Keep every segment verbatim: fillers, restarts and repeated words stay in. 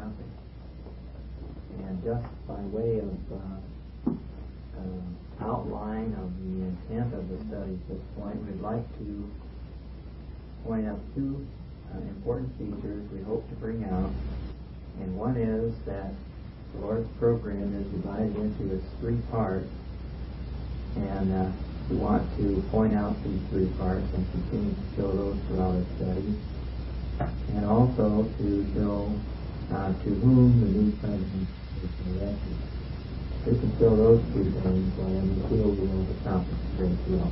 nothing. And just by way of uh, uh, outline of the intent of the study at this point, we'd like to point out two uh, important features we hope to bring out. And one is that the Lord's program is divided into its three parts, and uh, we want to point out these three parts and continue to show those throughout our study, and also to show uh, to whom the new president is directed. We can show those two things, and we feel we will accomplish a great deal.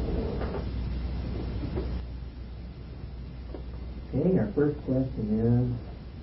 Okay, our first question is,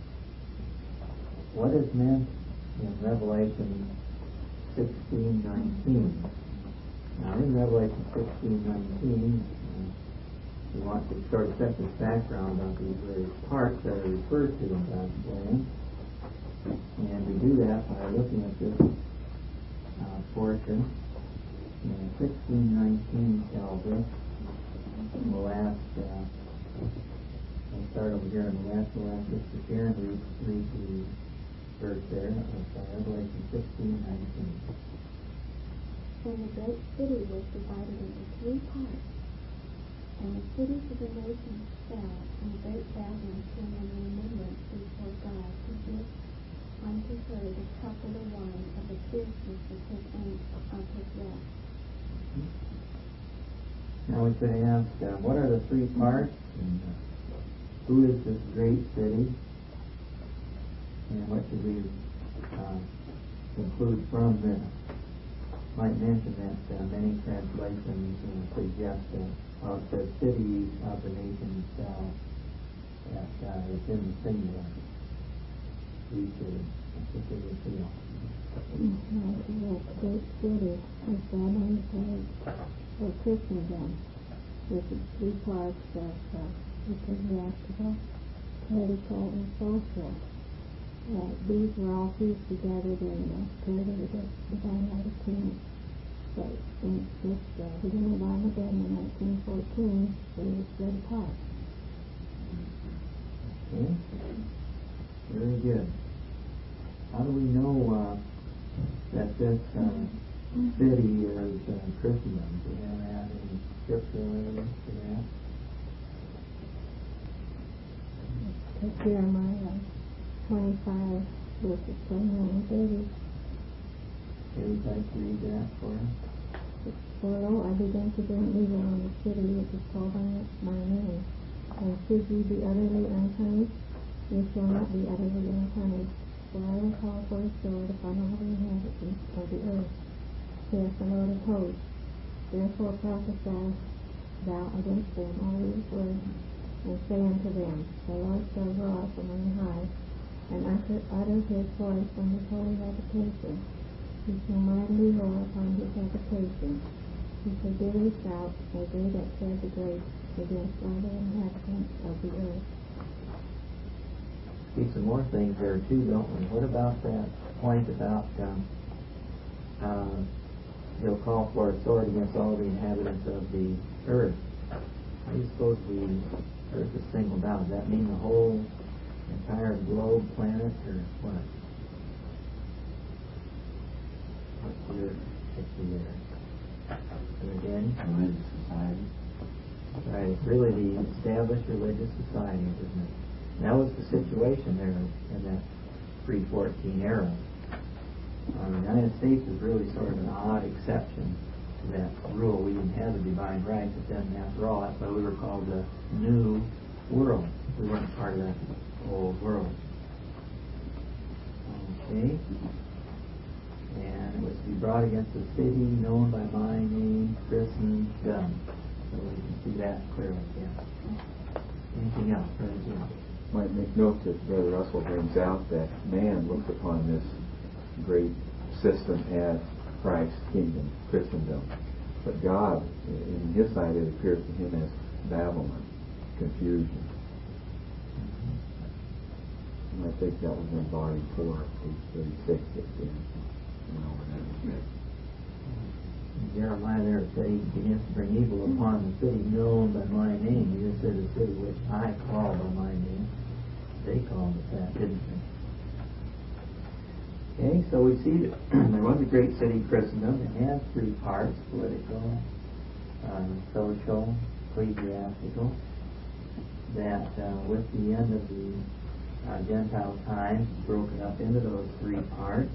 what is meant in Revelation sixteen nineteen? Now, in Revelation sixteen nineteen, uh, we want to sort of set this background of these various parts that are referred to in God's plan. And we do that by looking at this uh, portion. And sixteen nineteen tells us, in the last, uh, we'll start over here in the last, the last Sister Sharon read, read the verse there of uh, Revelation sixteen nineteen. And the great city was divided into three parts, and the cities of the nations fell, and great Babylon came in remembrance before God to give unto her the cup of the wine of the fierceness of his anger of his wrath. Now we could ask, uh, what are the three parts? And, uh, who is this great city? And what should we uh, conclude from this? Might mention that uh, many translations uh, suggest that well, it says cities of the nation itself, that uh, it's in the singular. We should particularly feel. The great city is Babylon for Christendom, with its three parts of uh, ecclesiastical, political, and social. Uh, these were all fused together during the period of the Divine Right of Kings. So, in this uh, beginning of Armageddon in nineteen fourteen, they were split apart. Okay. Very good. How do we know uh, that this uh, city is uh, Christendom? Do you have that in scripture or evidence for that? Take Jeremiah twenty-five, verses twenty-nine and thirty. Okay, would you like to read that for us? For lo, I begin to bring evil on the city which is called by my name. And should ye be utterly unpunished, ye shall not be utterly unpunished. For I will call for a sword upon all the inhabitants of the earth, saith the Lord of hosts. Therefore prophesy thou against them all these words, and say unto them, the Lord shall roar from on high, and utter, utter his voice from his holy habitation. He shall mightily roar upon his habitation. He shall bitterly shout, as they that tread the grapes, against all the inhabitants of the earth. See some more things there too, don't we? What about that point about um, uh, he'll call for a sword against all the inhabitants of the earth? How do you suppose the earth is singled out? Does that mean the whole entire globe, planet, or what? What's the earth picture there? Again? Religious society. Right, it's really the established religious society, isn't it? And that was the situation there in that pre fourteen era. Uh, the United States is really sort of an odd exception to that rule. We didn't have the divine right, but then after all, that's why we were called the New World. We weren't part of that old world. Okay. And it was to be brought against the city known by my name, Christendom. So we can see that clearly, yeah. Anything else, Brother Jim? Might make note that Brother Russell brings out that man looks upon this great system as Christ's kingdom, Christendom. But God, in his sight, it appears to him as Babylon, confusion. And I think that was in volume four, page thirty-six. That Jeremiah there said he begins to bring evil upon the city known by my name. He just said the city which I call by my name. They called it that, didn't they? Okay, so we see that there was a great city, Christendom. It had three parts: political, uh, social, ecclesiastical. That uh, with the end of the uh, Gentile times, broke it up into those three parts.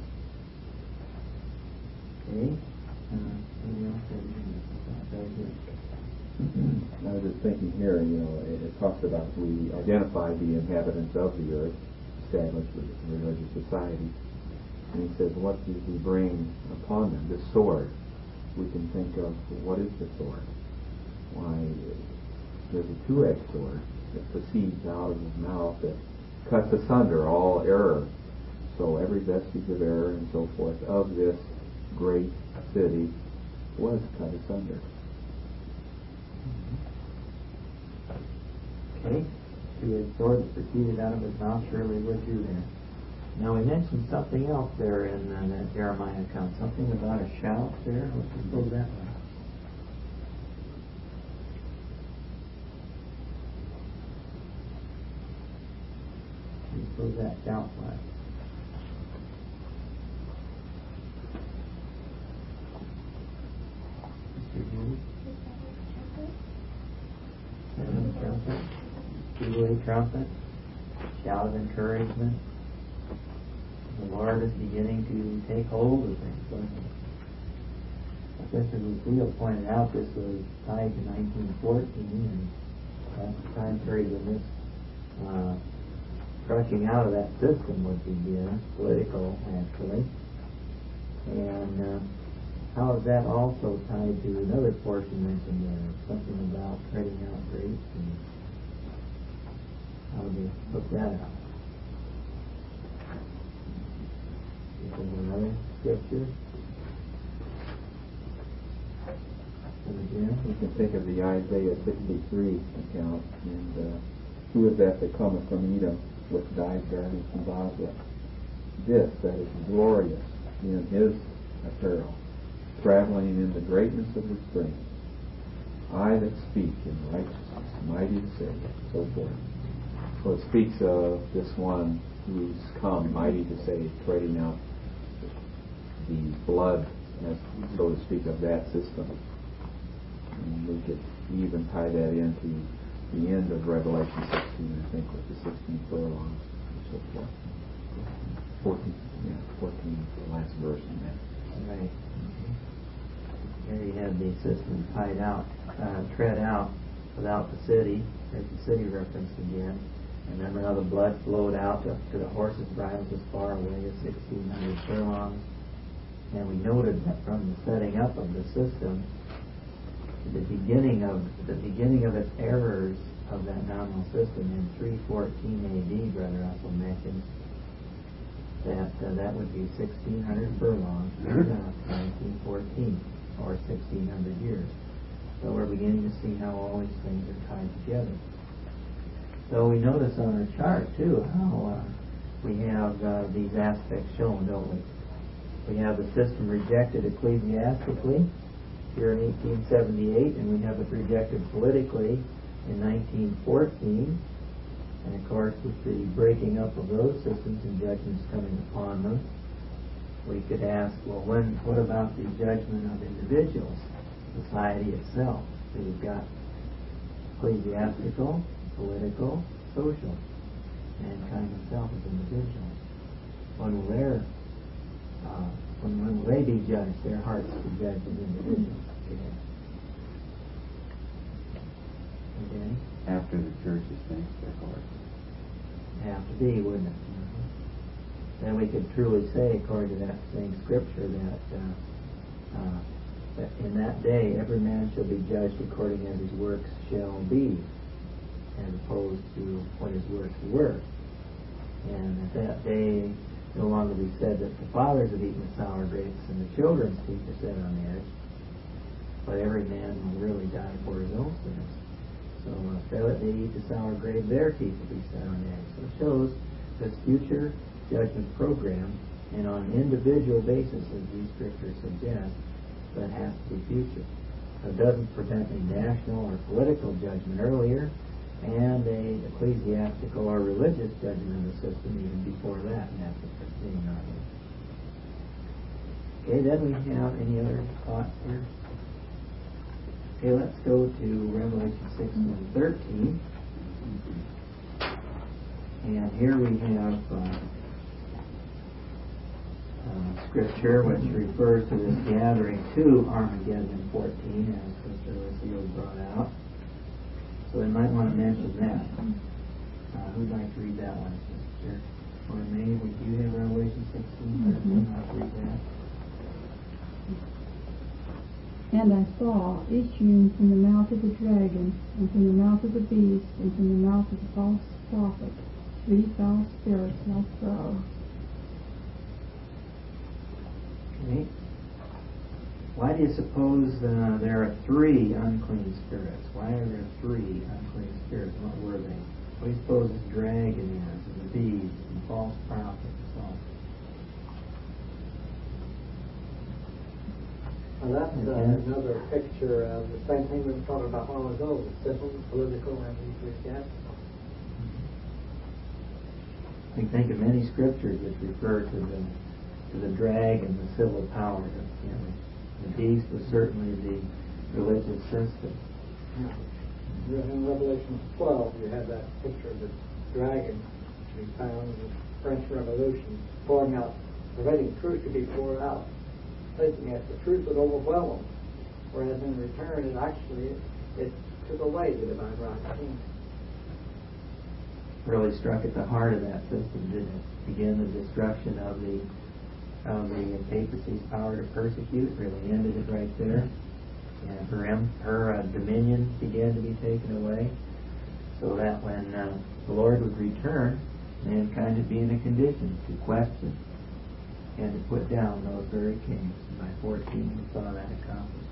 Okay. Uh, what else did we do? I was just thinking here, you know, it, it talks about we identify the inhabitants of the earth, established with a religious society. And he says, what did he bring upon them? The sword. We can think of, what is the sword? Why, there's a two-edged sword that proceeds out of his mouth that cuts asunder all error. So every vestige of error and so forth of this great city was cut asunder. Okay. Two-edged sword that proceeded out of his mouth surely was you there. Now we mentioned something else there in uh, that Jeremiah account, something about a shout there. Let's suppose that one. Suppose that shout was. Mister Hughes? Seven trumpet, jubilee trumpet, shout of encouragement. The Lord is beginning to take hold of things, wasn't it? Just as Lucille pointed out, this was tied to nineteen fourteen, and that's the time period when this uh, crushing out of that system would begin, political actually. And uh, how is that also tied to another portion mentioned there, something about treading out grapes, and how do you look that out? Is there another scripture? And again, You can think of the Isaiah sixty-three account, and uh, who is that that cometh from Edom with dyed garments and Basra? This that is glorious in his apparel, traveling in the greatness of his strength. I that speak in righteousness, mighty to save, so forth. So it speaks of this one who's come, mighty to save, treading out the blood, as so to speak, of that system. And we could even tie that into the end of Revelation sixteen, I think, with the sixteen furlongs and so forth. fourteen, yeah, fourteen, the last verse in that. right. Here you have the system tied out, uh, tread out without the city. There's the city reference again. And remember how the blood flowed out to, to the horses' bridles as far away as sixteen hundred furlongs. And we noted that from the setting up of the system, the beginning of the beginning of its errors of that nominal system in three fourteen A D, Brother Russell mentioned that uh, that would be sixteen hundred furlongs in nineteen fourteen, or sixteen hundred years. So we're beginning to see how all these things are tied together. So we notice on our chart too how uh, we have uh, these aspects shown, don't we? We have the system rejected ecclesiastically here in eighteen seventy-eight, and we have it rejected politically in nineteen fourteen. And of course, with the breaking up of those systems and judgments coming upon them, we could ask, well, when? What about the judgment of individuals, society itself? So we've got ecclesiastical, political, social, mankind itself as individuals. When will their uh, when, when will they be judged? Their hearts be judged as individuals. Okay. Okay. After the church has finished their course. Have to be, wouldn't it? Mm-hmm. Then we could truly say, according to that same scripture, that uh, uh, that in that day every man shall be judged according as his works shall be, as opposed to what his works were. And at that day, no longer be said that the fathers have eaten the sour grapes and the children's teeth are set on edge, but every man will really die for his own sins. So if they eat the sour grape, their teeth will be set on edge. So it shows this future judgment program, and on an individual basis, as these scriptures suggest, that has to be future. So it doesn't prevent a national or political judgment earlier, and a ecclesiastical or religious judgment of the system even before that, and that's what we're seeing on here. Okay, then we have any other thoughts here? Okay, let's go to Revelation six and thirteen. And here we have uh, uh, scripture which refers to this gathering to Armageddon fourteen, as Sister Lucille brought out. So we might want to mention that. Uh, who'd like to read that one, Sister? Or May, would you have Revelation sixteen, thirteen? I'll read that. And I saw issuing from the mouth of the dragon, and from the mouth of the beast, and from the mouth of the false prophet, three foul spirits like frogs. Okay. Why do you suppose uh, there are three unclean spirits? Why are there three unclean spirits? What were they? What do you suppose this dragon is, and the beast, and the false prophet, and so on? Well, that's uh, another picture of the same thing we were talking about a while ago, the civil, political, and ecclesiastical. We can think of many scriptures which refer to the to the dragon, the civil power. You know, the beast was certainly the religious system. Yeah. In Revelation twelve, you have that picture of the dragon to be found in the French Revolution, pouring out, preventing truth to be poured out, thinking that the truth would overwhelm them, whereas in return, it actually it took away the divine right of kings. Really struck at the heart of that system, didn't it? Begin the destruction of the of the papacy's power to persecute. Really ended it right there, and her em- her uh, dominion began to be taken away, so that when uh, the Lord would return, mankind would be in a condition to question and to put down those very kings. And by fourteen, we saw that accomplished.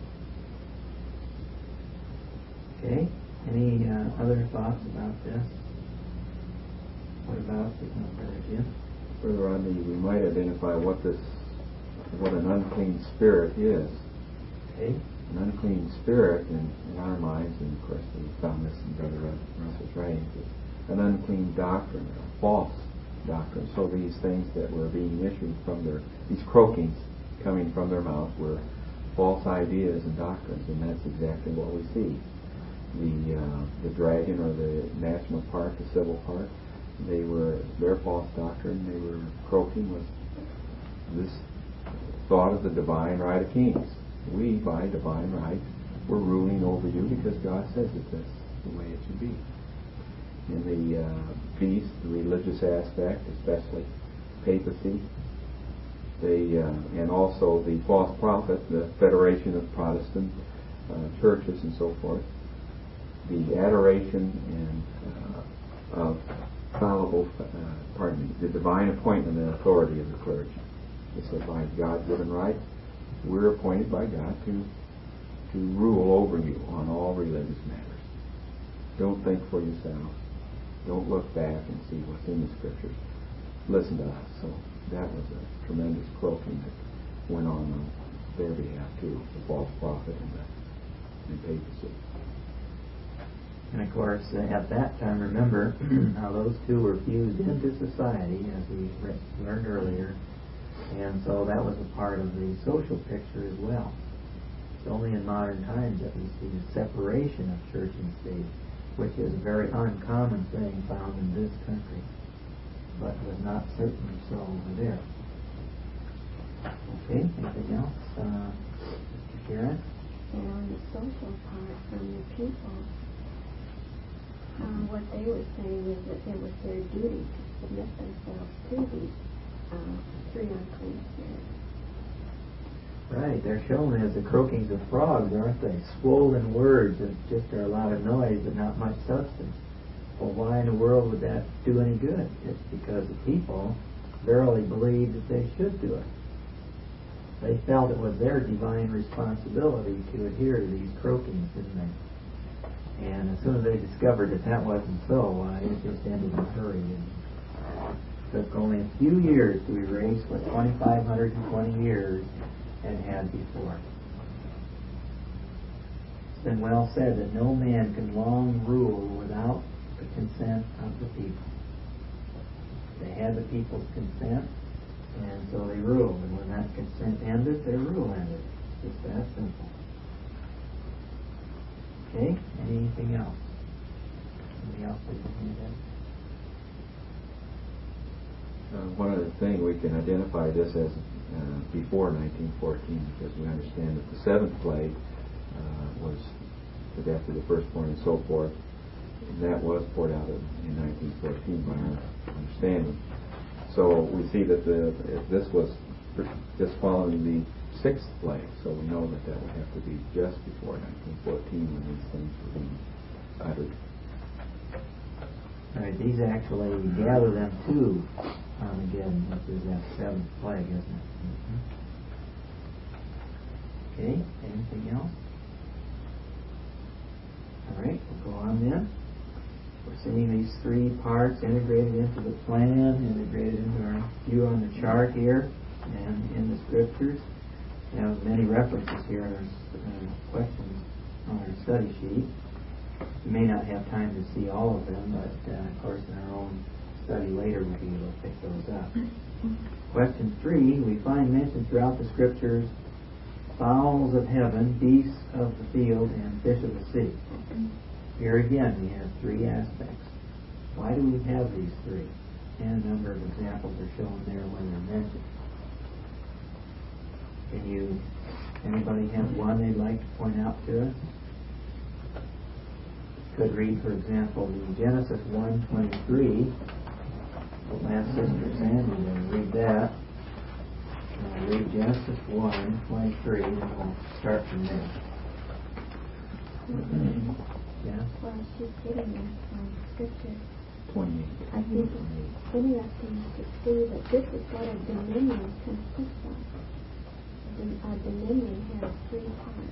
Okay. Any uh, other thoughts about this? What about the Brother Jim? Brother Rodney, we might identify what this, what an unclean spirit is. Okay. An unclean spirit in, in our minds, and of course we found this in Brother Russell's writings, is an unclean doctrine, a false doctrine. So these things that were being issued from their, these croakings coming from their mouth were false ideas and doctrines, and that's exactly what we see. The uh, the dragon, or the national part, the civil part, they were, their false doctrine, they were croaking with this thought of the divine right of kings. We, by divine right, we're ruling over you because God says it. That's the way it should be. In the uh, beast, the religious aspect, especially papacy, they uh, and also the false prophet, the Federation of Protestant uh, churches and so forth, the adoration and uh, of fallible, uh, pardon me, the divine appointment and authority of the clergy. It's a by God given right. We're appointed by God to to rule over you on all religious matters. Don't think for yourself. Don't look back and see what's in the scriptures. Listen to us. So that was a tremendous croaking that went on on their behalf too, the false prophet and the and papacy. And of course, uh, at that time, remember how those two were fused into society, as we re- learned earlier, and so that was a part of the social picture as well. It's only in modern times that we see the separation of church and state, which is a very uncommon thing found in this country, but was not certainly so over there. Okay, anything else? Uh, Karen? And on the social part, from the people, Uh, what they were saying is that it was their duty to submit themselves to these uh, three unclean spirits. Right, they're shown as the croakings of frogs, aren't they? Swollen words that just are a lot of noise but not much substance. Well, why in the world would that do any good? It's because the people verily believed that they should do it. They felt it was their divine responsibility to adhere to these croakings, didn't they? And as soon as they discovered that that wasn't so, why, it just ended in a hurry. It took only a few years to erase what twenty-five hundred twenty years had had before. It's been well said that no man can long rule without the consent of the people. They had the people's consent, And so they ruled, and when that consent ended, their rule ended. Just that simple. Okay, anything else? Anybody else raise their hand up? Uh, one other thing, we can identify this as uh, before nineteen fourteen, because we understand that the seventh plague uh, was the death of the firstborn and so forth, and that was poured out in, in nineteen fourteen by our understanding. So we see that the this was just following the sixth plague, so we know that that would have to be just before nineteen fourteen when these things were being uttered. All right, these actually gather them to Armageddon, which is that seventh plague, isn't it? Mm-hmm. Okay, anything else? All right, we'll go on then. We're seeing these three parts integrated into the plan, integrated into our view on the chart here, and in the scriptures. We have many references here in our uh, questions on our study sheet. We may not have time to see all of them, but uh, of course in our own study later we'll be able to pick those up. Question three, we find mentioned throughout the scriptures fowls of heaven, beasts of the field, and fish of the sea. Here again we have three aspects. Why do we have these three? And a number of examples are shown there when they're mentioned. Can you, anybody have one they'd like to point out to us? Could read, for example, the Genesis one twenty-three. We'll ask Sister Sandy to read that. And we'll read Genesis one twenty-three, and we'll start from there. Yeah? Well, she's getting in um, scripture. twenty-eight. I think it's interesting to see that this is what a dominion consists of. A dominion has three parts.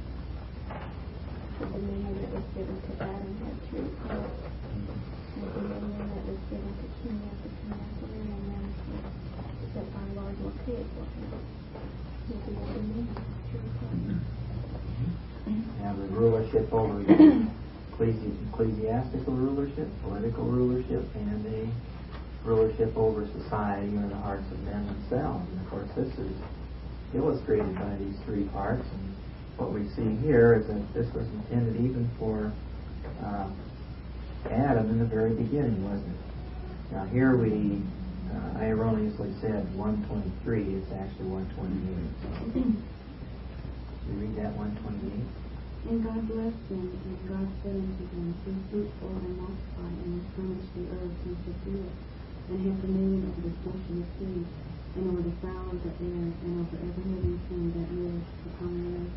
The dominion that was given to Adam had three parts. The dominion that was given to King Nebuchadnezzar, and then that our Lord will create for him. Will be a dominion with three parts. Now the rulership over the ecclesi- ecclesiastical rulership, political rulership, and a rulership over society or the hearts of men themselves. And of course this is illustrated by these three parts. And what we see here is that this was intended even for uh, Adam in the very beginning, wasn't it? Now here we, uh, I erroneously said one twenty-three, it's actually one twenty-eight. So, you read that one twenty-eight? And God blessed them, and God said unto them, Be fruitful and multiply, and replenish the earth, and subdue it, and have dominion over the fish of the sea, and over the fowl of the air, and over every living thing that moves upon the earth.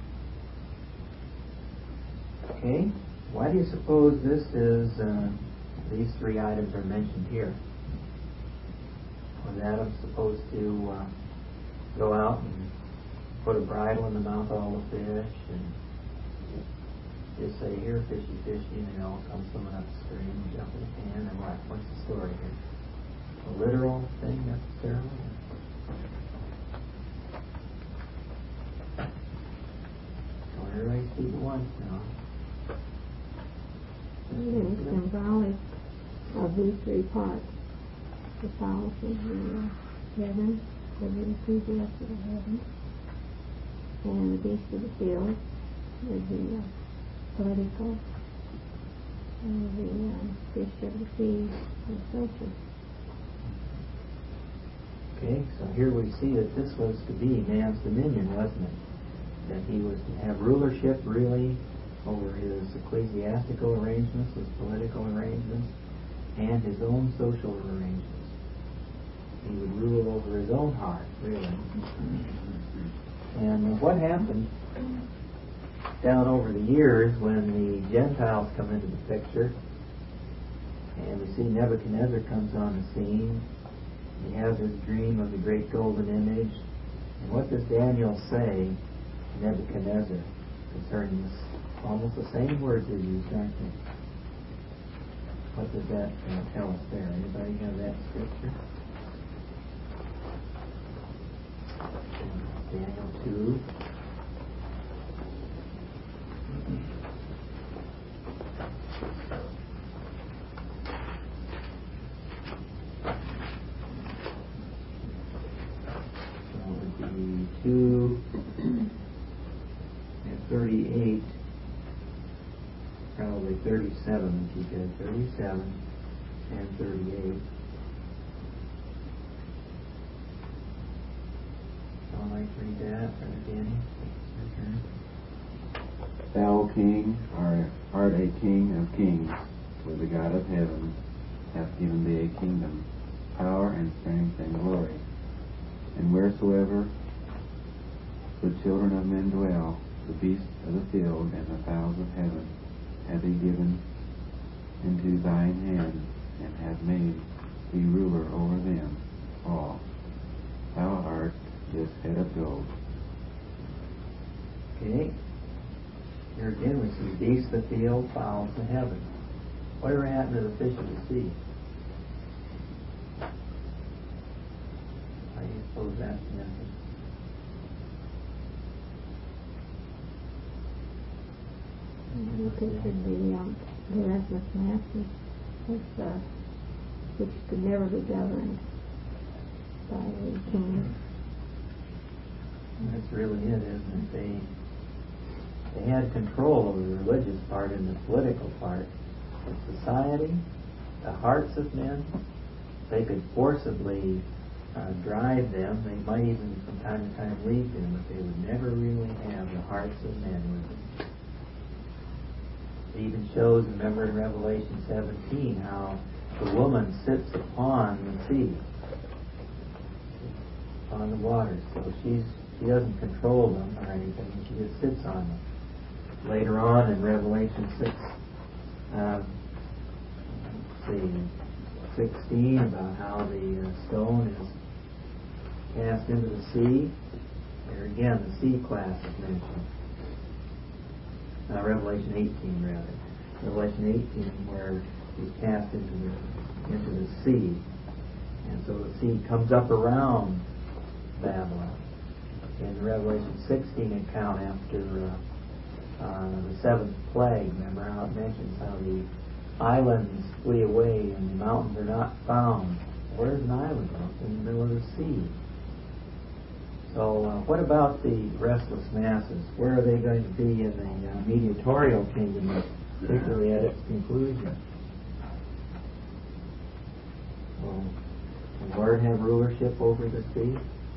Okay, why do you suppose this is, uh, these three items are mentioned here? Was Adam supposed to uh, go out and put a bridle in the mouth of all the fish, and just say, here, fishy, fishy, and they all come swimming upstream and jump in the pan, and what? What's the story here? A literal thing necessarily? So everybody speak at once now. And it's symbolic of these three parts. The fowls of the uh, heaven, the ecclesiastic of heaven, and the beasts of the field, with the uh, political, and the um, fish of the sea, and so forth. Okay, so here we see that this was to be man's dominion, wasn't it? That he was to have rulership really over his ecclesiastical arrangements, his political arrangements, and his own social arrangements. He would rule over his own heart, really. And what happened down over the years when the Gentiles come into the picture, and we see Nebuchadnezzar comes on the scene. He has his dream of the great golden image. And what does Daniel say to Nebuchadnezzar concerning this? Almost the same words are used, aren't they? What does that uh, tell us there? Anybody have that scripture? Daniel two. thirty-two and thirty-eight, probably thirty-seven, if you could, thirty-seven and thirty-eight. Someone like to read that, or Danny? Your turn. Thou, O King, art, art a King of kings, for the God of heaven hath given thee a kingdom, power and strength and glory. And wheresoever the children of men dwell, the beasts of the field and the fowls of heaven hath he given into thine hand, and hath made thee ruler over them all. Thou art this head of gold. Okay. Here again we see beasts of the field, fowls of heaven. Whatever happened to the fish of the sea? How do you suppose that's connected? You pictured the, um, the restless masses, as, uh, which could never be governed by a king. That's really it, isn't it? They they had control over the religious part and the political part. The society, the hearts of men, they could forcibly uh, drive them. They might even from time to time lead them, but they would never really have the hearts of men with them. It even shows, remember in Revelation seventeen, how the woman sits upon the sea, on the waters. So she's she doesn't control them or anything. She just sits on them. Later on in Revelation six, um, let's see, sixteen, about how the uh, stone is cast into the sea. There again, the sea class is mentioned. Uh, Revelation eighteen, rather. Revelation eighteen, where he's cast into the into the sea, and so the sea comes up around Babylon. In the Revelation sixteen account, after uh, uh, the seventh plague, remember how it mentions how the islands flee away and the mountains are not found. Where's an island? It's in the middle of the sea. So uh, what about the restless masses? Where are they going to be in the uh, mediatorial kingdom, particularly at its conclusion? Will the Lord have rulership over the sea?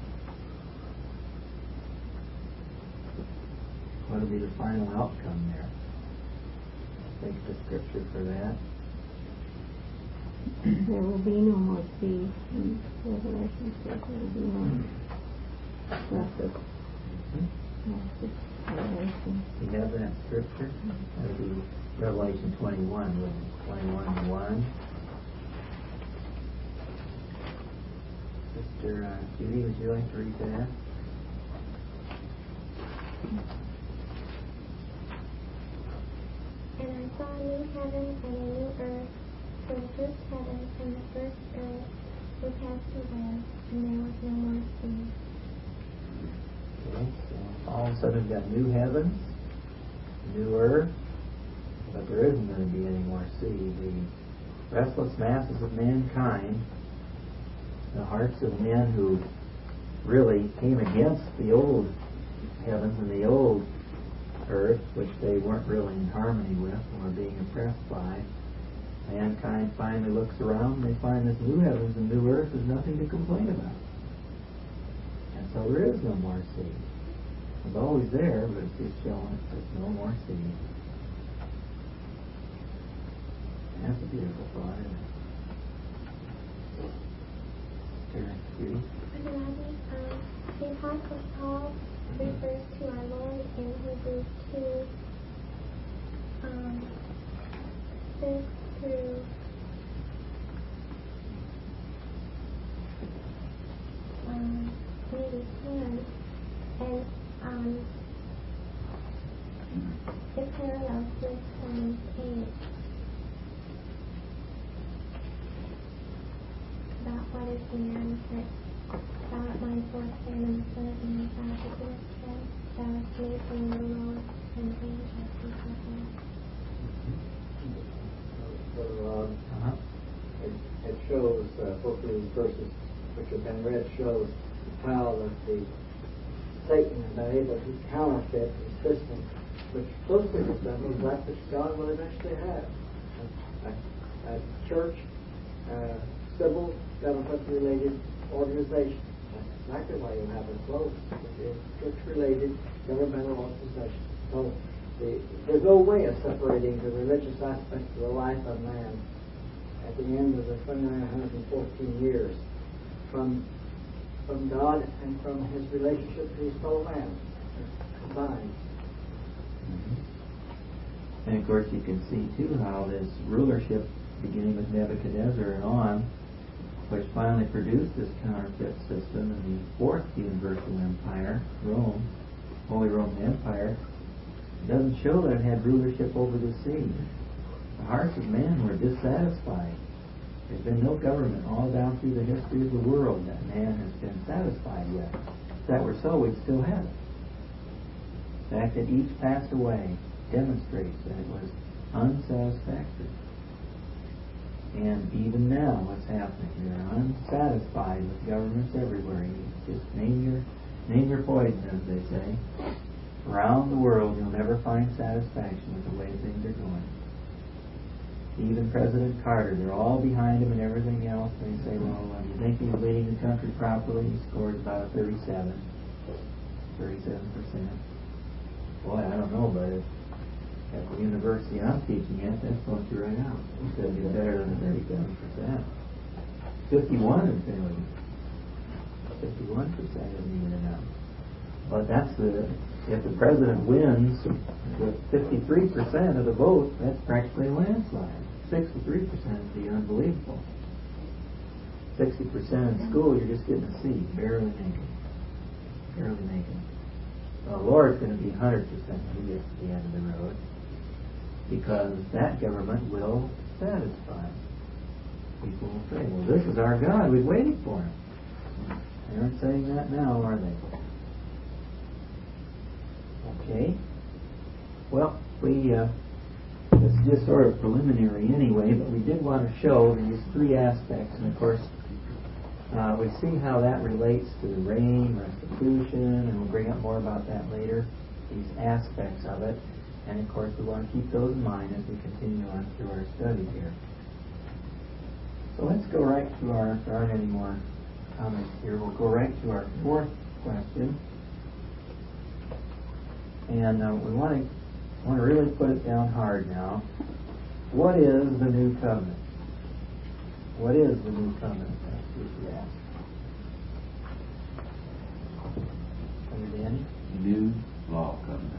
What will be the final outcome there? Take the scripture for that. There will be no more sea in Revelation six. There will be no restless, restless revelation. You have that scripture? That would be Revelation twenty-one, wouldn't it? twenty-one one. Sister uh, Judy, would you like to read that? And I saw a new heaven and a new earth, for the first heaven and the first earth were passed away, and there was no more sea. Okay, so all of a sudden we've got new heavens, new earth, but there isn't going to be any more sea. The restless masses of mankind, the hearts of men who really came against the old heavens and the old earth, which they weren't really in harmony with and were being oppressed by, mankind finally looks around and they find this new heavens and new earth is nothing to complain about. And so there is no more sea. It's always there, but it's just showing us there's no more sea. That's a beautiful thought, isn't it? Here, Judy. Um, the Apostle Paul refers to our Lord in Hebrews two, um, six through um, maybe ten, and um, it parallels with um, eight about what is the manifest. Thou art my fourth man in the Son of Man, thou art the fourth head, thou art made from the Lord, and the angels before him. So um, Uh-huh. it, it shows, uh, both of these verses which have been read, shows how that the Satan has been able to counterfeit the system which closely resembles that which God will eventually have. A, a, a church, uh, civil, government-related organization. That's exactly why you have it close. It is church-related, governmental organization. So the, there's no way of separating the religious aspect of the life of man at the end of the two thousand nine hundred fourteen years from from God and from his relationship to his fellow man. They're combined. Mm-hmm. And of course you can see too how this rulership, beginning with Nebuchadnezzar and on, which finally produced this counterfeit system in the fourth universal empire, Rome, Holy Roman Empire, doesn't show that it had rulership over the sea. The hearts of men were dissatisfied. There's been no government all down through the history of the world that man has been satisfied with. If that were so, we'd still have it. The fact that each passed away demonstrates that it was unsatisfactory. And even now, what's happening? They're unsatisfied with governments everywhere. You just name your name your poison, as they say. Around the world, you'll never find satisfaction with the way things are going. Even President Carter, they're all behind him and everything else. They say, well, do you think he's leading the country properly? He scores about a thirty-seven, thirty-seven percent. Boy, I don't know, but at the university I'm teaching at, that's going to right out. It's going to be better than thirty-seven percent. fifty-one is failing. fifty-one percent isn't even enough. But that's the, if the president wins with fifty-three percent of the vote, that's practically a landslide. sixty-three percent would be unbelievable. sixty percent in school, you're just getting a C, barely making it. Barely making it. Well, the Lord's going to be one hundred percent when he gets to the end of the road, because that government will satisfy. People will say, well, this is our God, we've waited for him. They aren't saying that now, are they? Okay. Well, we uh, it's just sort of preliminary anyway, but we did want to show these three aspects, and of course, uh, we see how that relates to the reign, restitution, and we'll bring up more about that later. These aspects of it, and of course, we want to keep those in mind as we continue on through our study here. So let's go right to our. If there aren't any more comments here, we'll go right to our fourth question. And uh, we want to want to really put it down hard now. What is the new covenant? What is the new covenant? That's what you ask. Under Danny? New law covenant.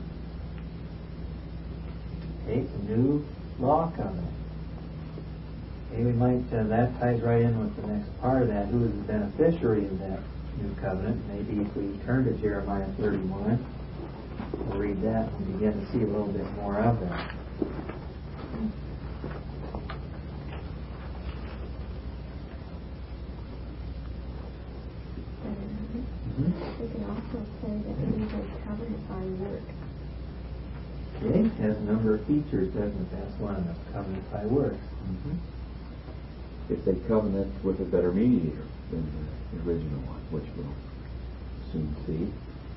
Okay, it's a new law covenant. Okay, we might uh, that ties right in with the next part of that. Who is the beneficiary of that new covenant? Maybe if we turn to Jeremiah thirty-one. We'll read that and begin to see a little bit more of that. Mm-hmm. We can also say that it is a covenant by works. Okay, it has a number of features, doesn't it? That's one of them, covenant by works. Mm-hmm. It's a covenant with a better mediator than the original one, which we'll soon see.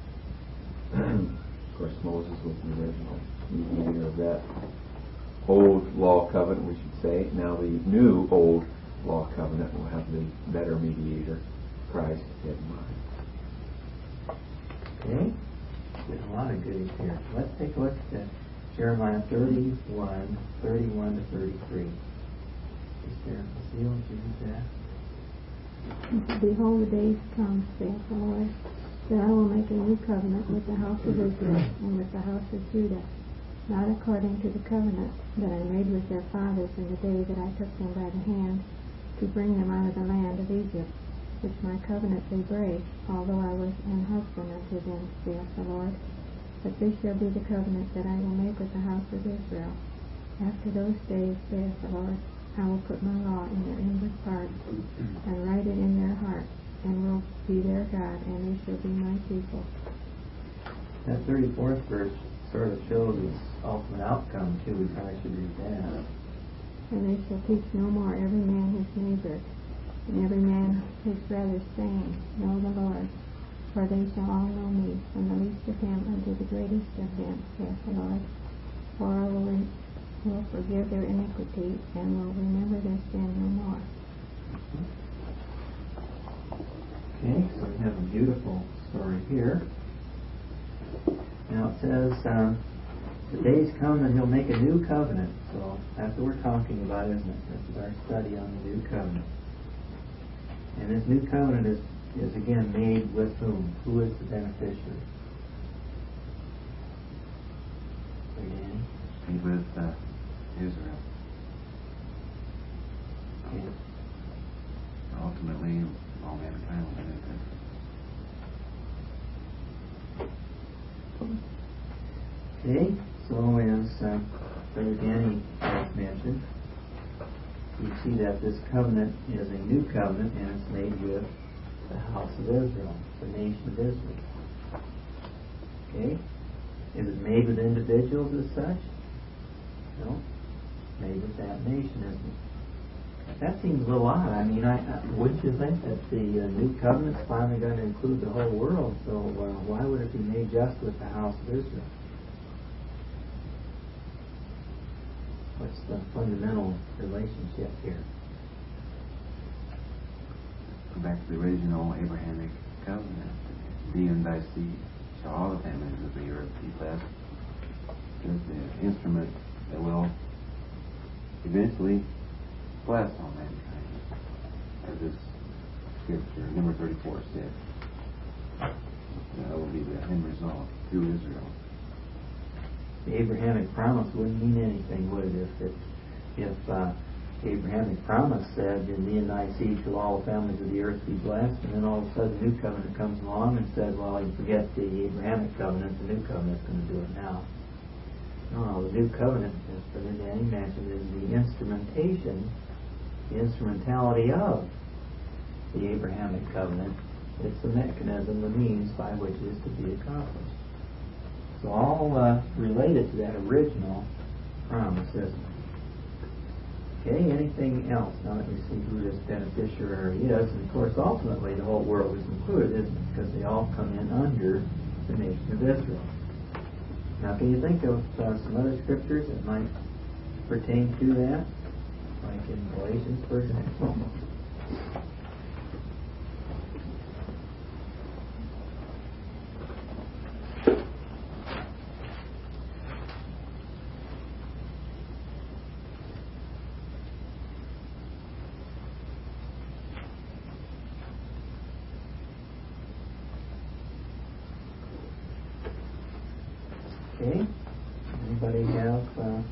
Of course, Moses was the original mediator of that old law covenant, we should say. Now the new old law covenant will have the better mediator, Christ, in mind. Okay, there's a lot of goodies here. Let's take a look at Jeremiah thirty-one, thirty-one to thirty-three. Is there a seal? Did you read that? Behold, the days come, saith the Lord, that I will make a new covenant with the house of Israel and with the house of Judah, not according to the covenant that I made with their fathers in the day that I took them by the hand to bring them out of the land of Egypt, which my covenant they break, although I was an husband unto them, saith the Lord. But this shall be the covenant that I will make with the house of Israel. After those days, saith the Lord, I will put my law in their inward parts, and write it in their hearts, and will be their God, and they shall be my people. That thirty-fourth verse sort of shows its ultimate outcome, too. We probably should read that. And they shall teach no more every man his neighbor, and every man his brother, saying, Know the Lord, For they shall all know me, from the least of them unto the greatest of them, saith the Lord. For I will, in, will forgive their iniquity, and will remember their sin no more. Okay, so we have a beautiful story here. Now it says, um, the days come and he'll make a new covenant. So that's what we're talking about, isn't it? This is our study on the new covenant. And this new covenant is, is again made with whom? Who is the beneficiary? Hey, Danny? Made with uh, Israel. Okay. Ultimately, all mankind will benefit. Okay, so as uh, Brother Danny has mentioned, we see that this covenant is a new covenant and it's made with the house of Israel, the nation of Israel. Okay? Is it made with individuals as such? No. It's made with that nation, isn't it? That seems a little odd. I mean, I, I wouldn't you think that the uh, new covenant's finally going to include the whole world? So uh, why would it be made just with the house of Israel? What's the fundamental relationship here? Go back to the original Abrahamic covenant. Thee and thy seed shall all the families of the earth be blessed. There's the instrument that will eventually bless all mankind. As this scripture, number thirty-four, said. That will be the end result through Israel. The Abrahamic promise wouldn't mean anything, would it? If it, if uh, the Abrahamic promise said, "In thee and thy seed shall all the families of the earth be blessed," and then all of a sudden the new covenant comes along and said, "Well, you forget the Abrahamic covenant; the new covenant's going to do it now." No, the new covenant, as Brother Danny mentioned, is the instrumentation, the instrumentality of the Abrahamic covenant. It's the mechanism, the means by which it is to be accomplished. So all uh, related to that original promise, isn't it? Okay, anything else? Now that we see who this beneficiary is, and of course ultimately the whole world is included, isn't it? Because they all come in under the nation of Israel. Now can you think of uh, some other scriptures that might pertain to that? Like in Galatians, for example. Okay. Anybody have? Uh,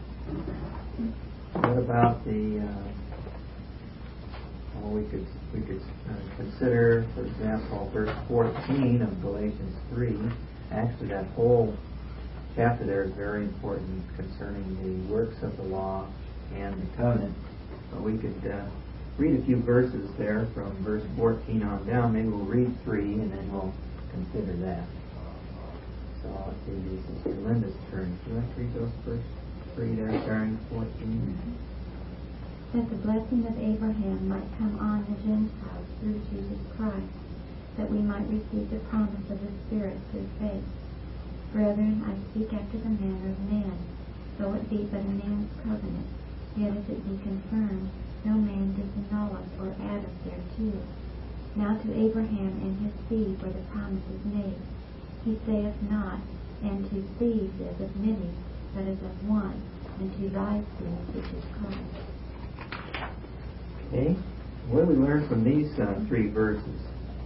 what about the? Uh, well, we could we could uh, consider, for example, verse fourteen of Galatians three. Actually, that whole chapter there is very important concerning the works of the law and the covenant. But we could uh, read a few verses there from verse fourteen on down. Maybe we'll read three and then we'll consider that. So let's see, this is for Linda's turn. Would you like to read those first three there, starting fourteen? That the blessing of Abraham might come on the Gentiles through Jesus Christ, that we might receive the promise of the Spirit through faith. Brethren, I speak after the manner of man, though it be but a man's covenant, yet if it be confirmed, no man disannul it or addeth thereto. Now to Abraham and his seed were the promises made. He saith not, and to seeds as of many, but as of one, and to thy seed, which is Christ. Okay. What do we learn from these uh, three verses?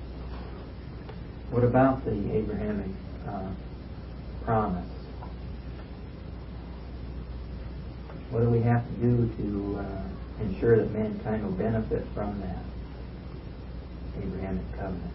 What about the Abrahamic uh, promise? What do we have to do to uh, ensure that mankind will benefit from that Abrahamic covenant?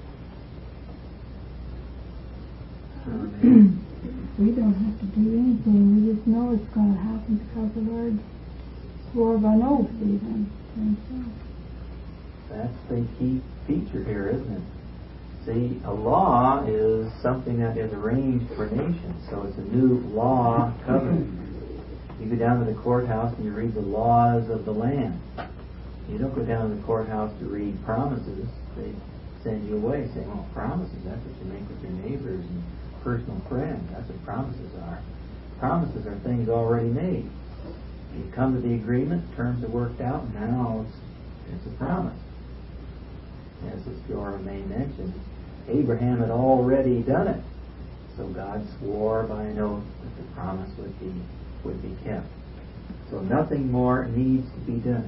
We don't have to do anything. We just know it's going to happen because the Lord swore by an oath even to himself. That's the key feature here, isn't it? See, a law is something that is arranged for nations, so it's a new law covenant. You go down to the courthouse and you read the laws of the land. You don't go down to the courthouse to read promises. They send you away saying, well, promises, that's what you make with your neighbors and personal friends. That's what promises are. Promises are things already made. You come to the agreement, terms are worked out, and now it's, it's a promise. As this Jorah May mentioned, Abraham had already done it. So God swore by an oath that the promise would be would be kept. So nothing more needs to be done.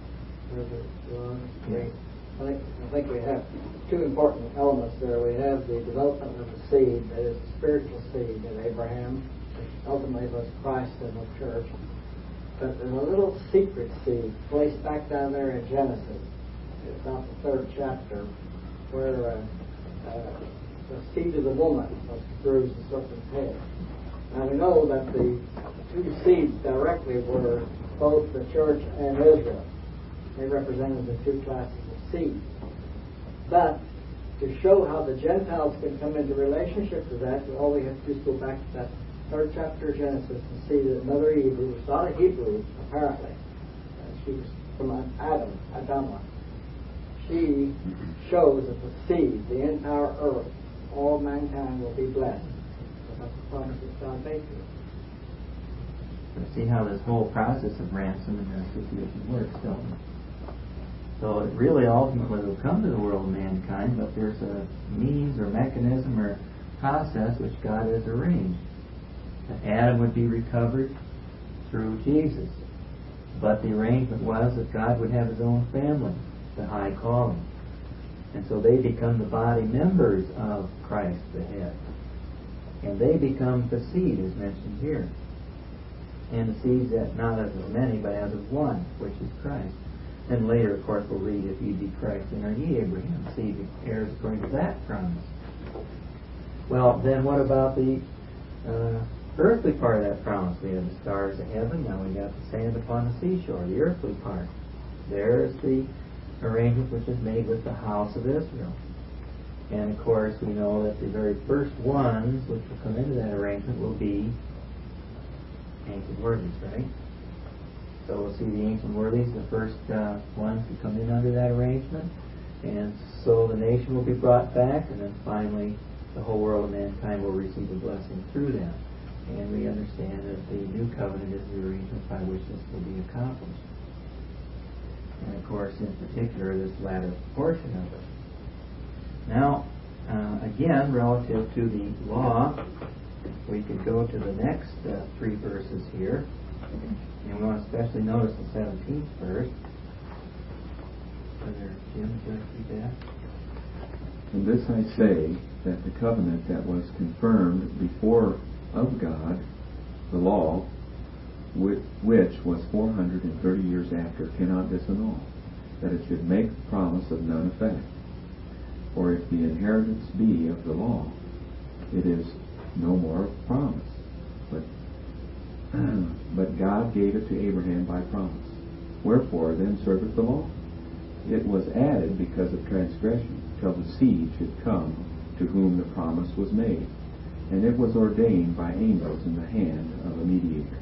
Great. I think, I think we have two important elements there. We have the development of the seed, that is the spiritual seed in Abraham, which ultimately was Christ and the church. But there's a little secret seed placed back down there in Genesis. It's about the third chapter, where uh, uh, the seed of the woman was to bruise the serpent's head. Now we know that the two seeds directly were both the church and Israel. They represented the two classes of seed. But to show how the Gentiles can come into relationship to that, all we have to do is go back to that third chapter of Genesis and see that Mother Eve, who was not a Hebrew, apparently, uh, she was from Adam, Adamah, she shows that the seed, the entire earth, all mankind will be blessed. So that's the promise that God made to us. So see how this whole process of ransom and restitution works, don't we? So it really ultimately will come to the world of mankind, but there's a means or mechanism or process which God has arranged. That Adam would be recovered through Jesus. But the arrangement was that God would have his own family, the high calling. And so they become the body members of Christ, the head. And they become the seed, as mentioned here. And the seed that not as of many, but as of one, which is Christ. And later, of course, we'll read, if ye be Christ, then are ye Abraham's seed, heirs according to that promise. Well, then what about the uh, earthly part of that promise? We have the stars of heaven, now we got the sand upon the seashore, the earthly part. There's the arrangement which is made with the house of Israel. And of course, we know that the very first ones which will come into that arrangement will be ancient worthies, right? So we'll see the ancient worthies, the first uh, ones to come in under that arrangement. And so the nation will be brought back, and then finally the whole world of mankind will receive a blessing through them. And we understand that the new covenant is the arrangement by which this will be accomplished. And of course, in particular, this latter portion of it. Now, uh, again, relative to the law, we could go to the next uh, three verses here. And we want to especially notice the seventeenth verse. Brother Jim, would you read that? And this I say, that the covenant that was confirmed before of God, the law, which was four hundred thirty years after, cannot disannul, that it should make the promise of none effect. For if the inheritance be of the law, it is no more promise, but but God gave it to Abraham by promise. Wherefore then serveth the law? It was added because of transgression, till the seed should come to whom the promise was made. And it was ordained by angels in the hand of a mediator.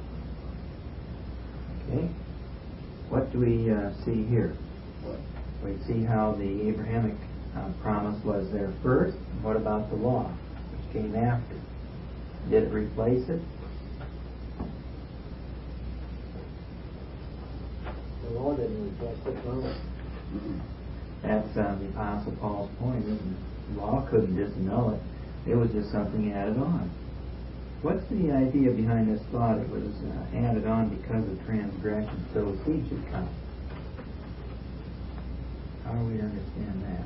Okay. What do we uh, see here? We see how the Abrahamic uh, promise was there first. What about the law, which came after? Did it replace it? The law didn't replace it, no. That's uh, the Apostle Paul's point, isn't it? The law couldn't disannul it. It was just something added on. What's the idea behind this thought? It was uh, added on because of transgression, so the seed should come. How do we understand that?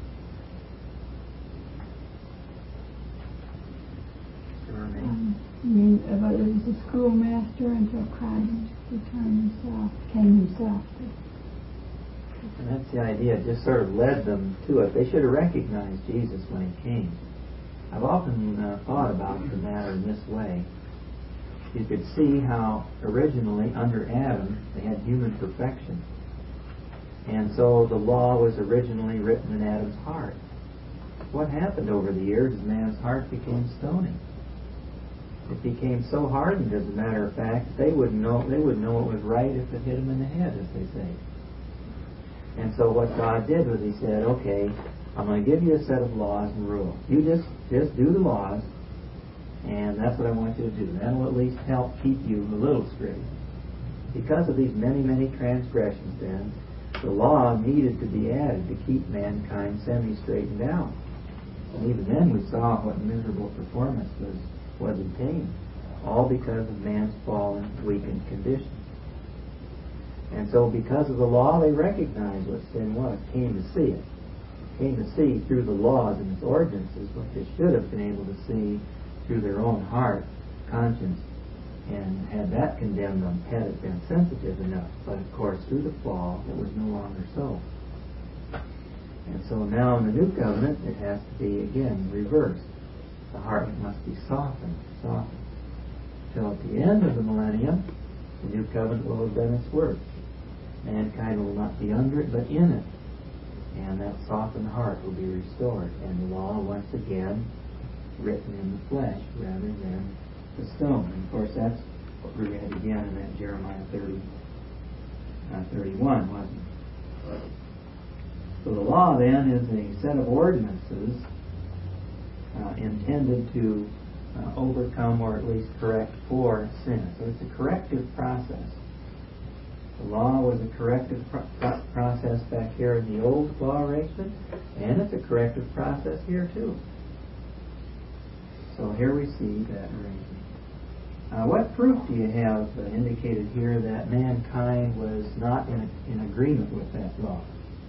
Um, you mean about it was a schoolmaster until Christ returned himself, came himself. And that's the idea. It just sort of led them to it. They should have recognized Jesus when he came. I've often uh, thought about the matter in this way. You could see how originally under Adam they had human perfection. And so the law was originally written in Adam's heart. What happened over the years is man's heart became stony. It became so hardened, as a matter of fact, they wouldn't know they wouldn't know what was right if it hit them in the head, as they say. And so what God did was He said, okay, I'm going to give you a set of laws and rules. You just, just do the laws, and that's what I want you to do. That will at least help keep you a little straight. Because of these many, many transgressions then, the law needed to be added to keep mankind semi-straightened out. And even then we saw what miserable performance was, was obtained, all because of man's fallen, weakened condition. And so because of the law, they recognized what sin was, came to see it. Came to see through the laws and its ordinances what they should have been able to see through their own heart, conscience, and had that condemned them, had it been sensitive enough. But of course, through the fall, it was no longer so. And so now in the New Covenant, it has to be, again, reversed. The heart must be softened, softened. Till at the end of the millennium, the New Covenant will have done its work. Mankind will not be under it, but in it. And that softened heart will be restored. And the law, once again, written in the flesh rather than the stone. And of course, that's what we read again in that Jeremiah thirty, uh, thirty-one, wasn't it? So the law then is a set of ordinances uh, intended to uh, overcome or at least correct for sin. So it's a corrective process. The law was a corrective pro- pro- process back here in the old law arrangement, and it's a corrective process here too. So here we see that arrangement. Uh, what proof do you have uh, indicated here that mankind was not in, in agreement with that law?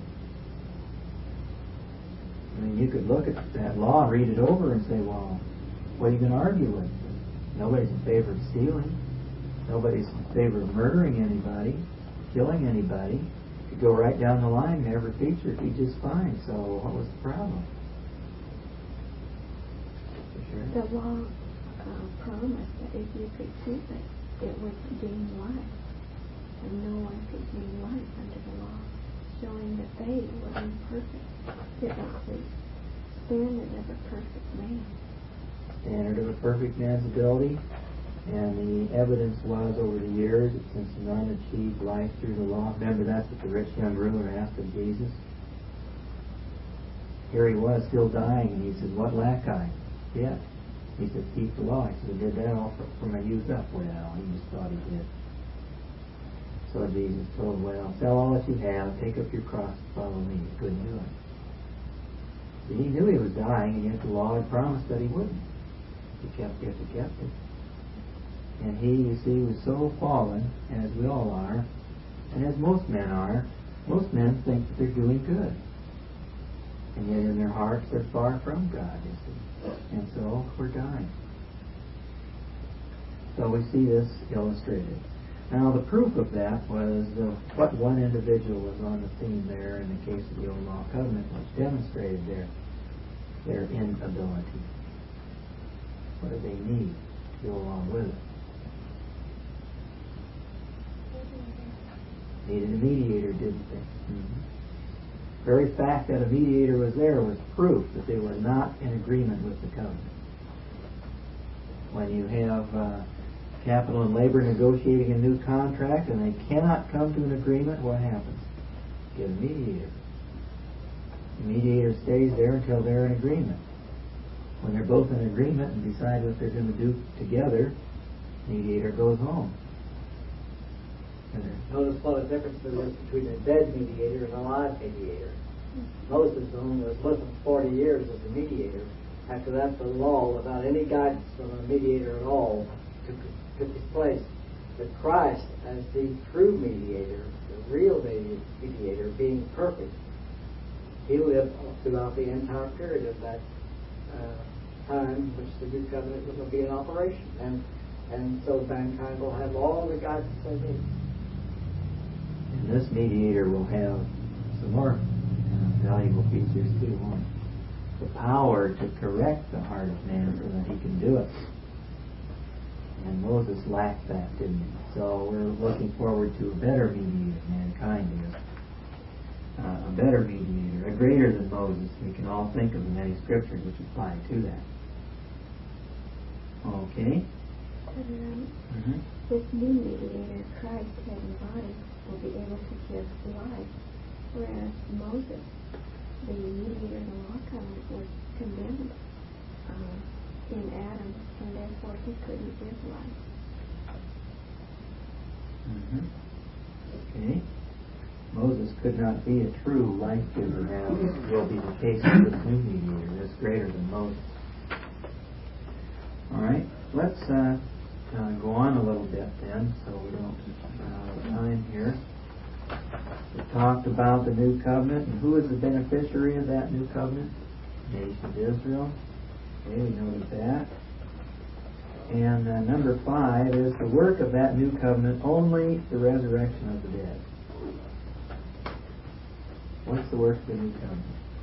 I mean, you could look at that law, read it over, and say, well, what are you going to argue with? Nobody's in favor of stealing. Nobody's in favor of murdering anybody, killing anybody. You could go right down the line, and every feature would be just fine. So what was the problem? The law uh, promised that if you could keep it, it would gain life. And no one could gain life under the law, showing that they were imperfect. It was the standard of a perfect man. Standard of a perfect man's ability. And the evidence was over the years that since none achieved life through the law. Remember that's what the rich young ruler asked of Jesus. Here he was still dying, and he said, what lack I? Yeah. He said, keep the law. He said, I did that all from my youth up. Well, he just thought he did. So Jesus told him, well, sell all that you have, take up your cross, and follow me. He couldn't do it. See, he knew he was dying, and yet the law had promised that he wouldn't. He kept it, he kept it. And he, you see, was so fallen, as we all are, and as most men are. Most men think that they're doing good. And yet in their hearts they're far from God, you see. And so we're dying. So we see this illustrated. Now the proof of that was the, what one individual was on the scene there in the case of the Old Law Covenant, which demonstrated their, their inability. What do they need to go along with it? Needed a mediator, didn't they? Mm-hmm. The very fact that a mediator was there was proof that they were not in agreement with the covenant. When you have uh, capital and labor negotiating a new contract and they cannot come to an agreement, what happens? Get a mediator. The mediator stays there until they're in agreement. When they're both in agreement and decide what they're going to do together, the mediator goes home. Notice what the difference there is between a dead mediator and a live mediator. Moses only was with them forty years as a mediator. After that, the law, without any guidance from a mediator at all, took, took his place. But Christ, as the true mediator, the real mediator, being perfect, he lived throughout the entire period of that uh, time which the new covenant was going to be in operation. And, and so mankind will have all the guidance they need. And this mediator will have some more uh, valuable features too, won't he? The power to correct the heart of man so that he can do it. And Moses lacked that, didn't he? So we're looking forward to a better mediator, mankind is. Uh, a better mediator, a greater than Moses. We can all think of the many scriptures which apply to that. Okay? Um, Mm-hmm. This new mediator, Christ, head and body, will be able to give life whereas Moses, the mediator of the law covenant, was condemned uh, in Adam, and therefore he couldn't give life. Mm-hmm. Okay. Moses could not be a true life giver, as will be the case with this new mediator that's greater than Moses. All right, let's uh, uh, go on a little bit then, so we don't run out of time here. We talked about the new covenant, and who is the beneficiary of that new covenant? The nation of Israel. Okay, we noted that. And uh, number five is the work of that new covenant only the resurrection of the dead. What's the work of the new covenant?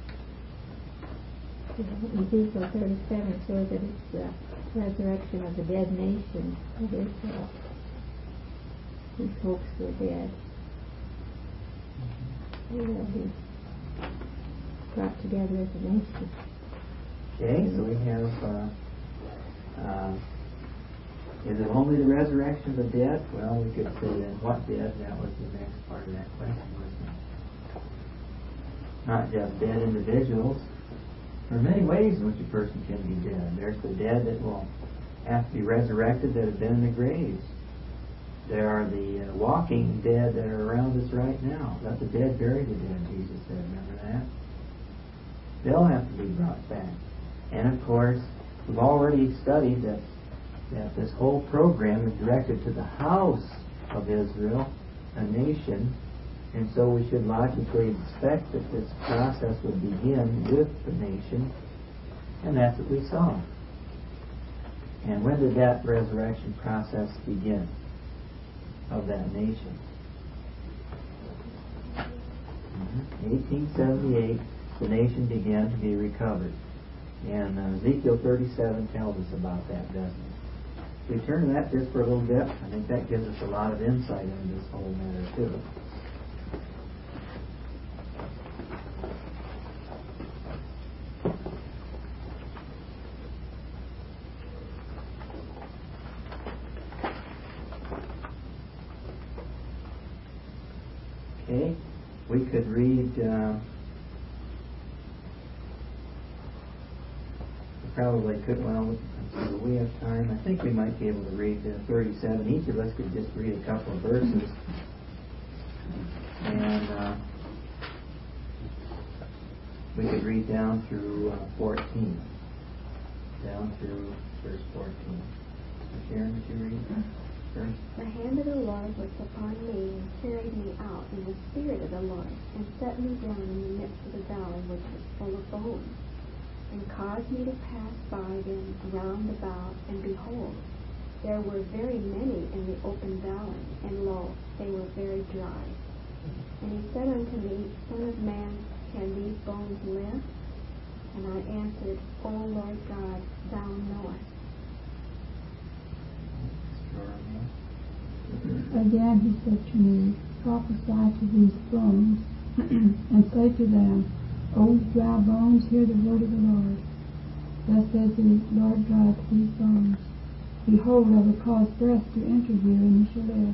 Ezekiel thirty-seven shows that it's the resurrection of the dead nation of Israel, whose hopes were dead. They will be brought together as a nation. Okay, so we have, uh, uh, is it only the resurrection of the dead? Well, we could say then what dead? That was the next part of that question, wasn't it? Not just dead individuals. There are many ways in which a person can be dead. There's the dead that will have to be resurrected that have been in the graves. There are the uh, walking dead that are around us right now. Let the dead bury the dead, Jesus said. Remember that? They'll have to be brought back. And of course, we've already studied that, that this whole program is directed to the house of Israel, a nation. And so we should logically expect that this process would begin with the nation. And that's what we saw. And when did that resurrection process begin of that nation? Mm-hmm. eighteen seventy-eight, the nation began to be recovered. And uh, Ezekiel thirty-seven tells us about that, doesn't it? If we turn to that just for a little bit, I think that gives us a lot of insight into this whole matter too. Okay, we could read, uh, we probably could, well, do we have time? I think we might be able to read uh, thirty-seven. Each of us could just read a couple of verses. And uh, we could read down through uh, fourteen. Down through verse fourteen. So Sharon, would you read that first? The hand of the Lord was upon me and carried me out in the spirit of the Lord and set me down in the midst of the valley which was full of bones, and caused me to pass by them round about, and behold, there were very many in the open valley, and lo, they were very dry. And he said unto me, Son of man, can these bones live? And I answered, O Lord God, thou knowest. Again he said to me, Prophesy to these bones, and say to them, O dry bones, hear the word of the Lord. Thus says the Lord God to these bones, Behold, I will cause breath to enter you, and you shall live.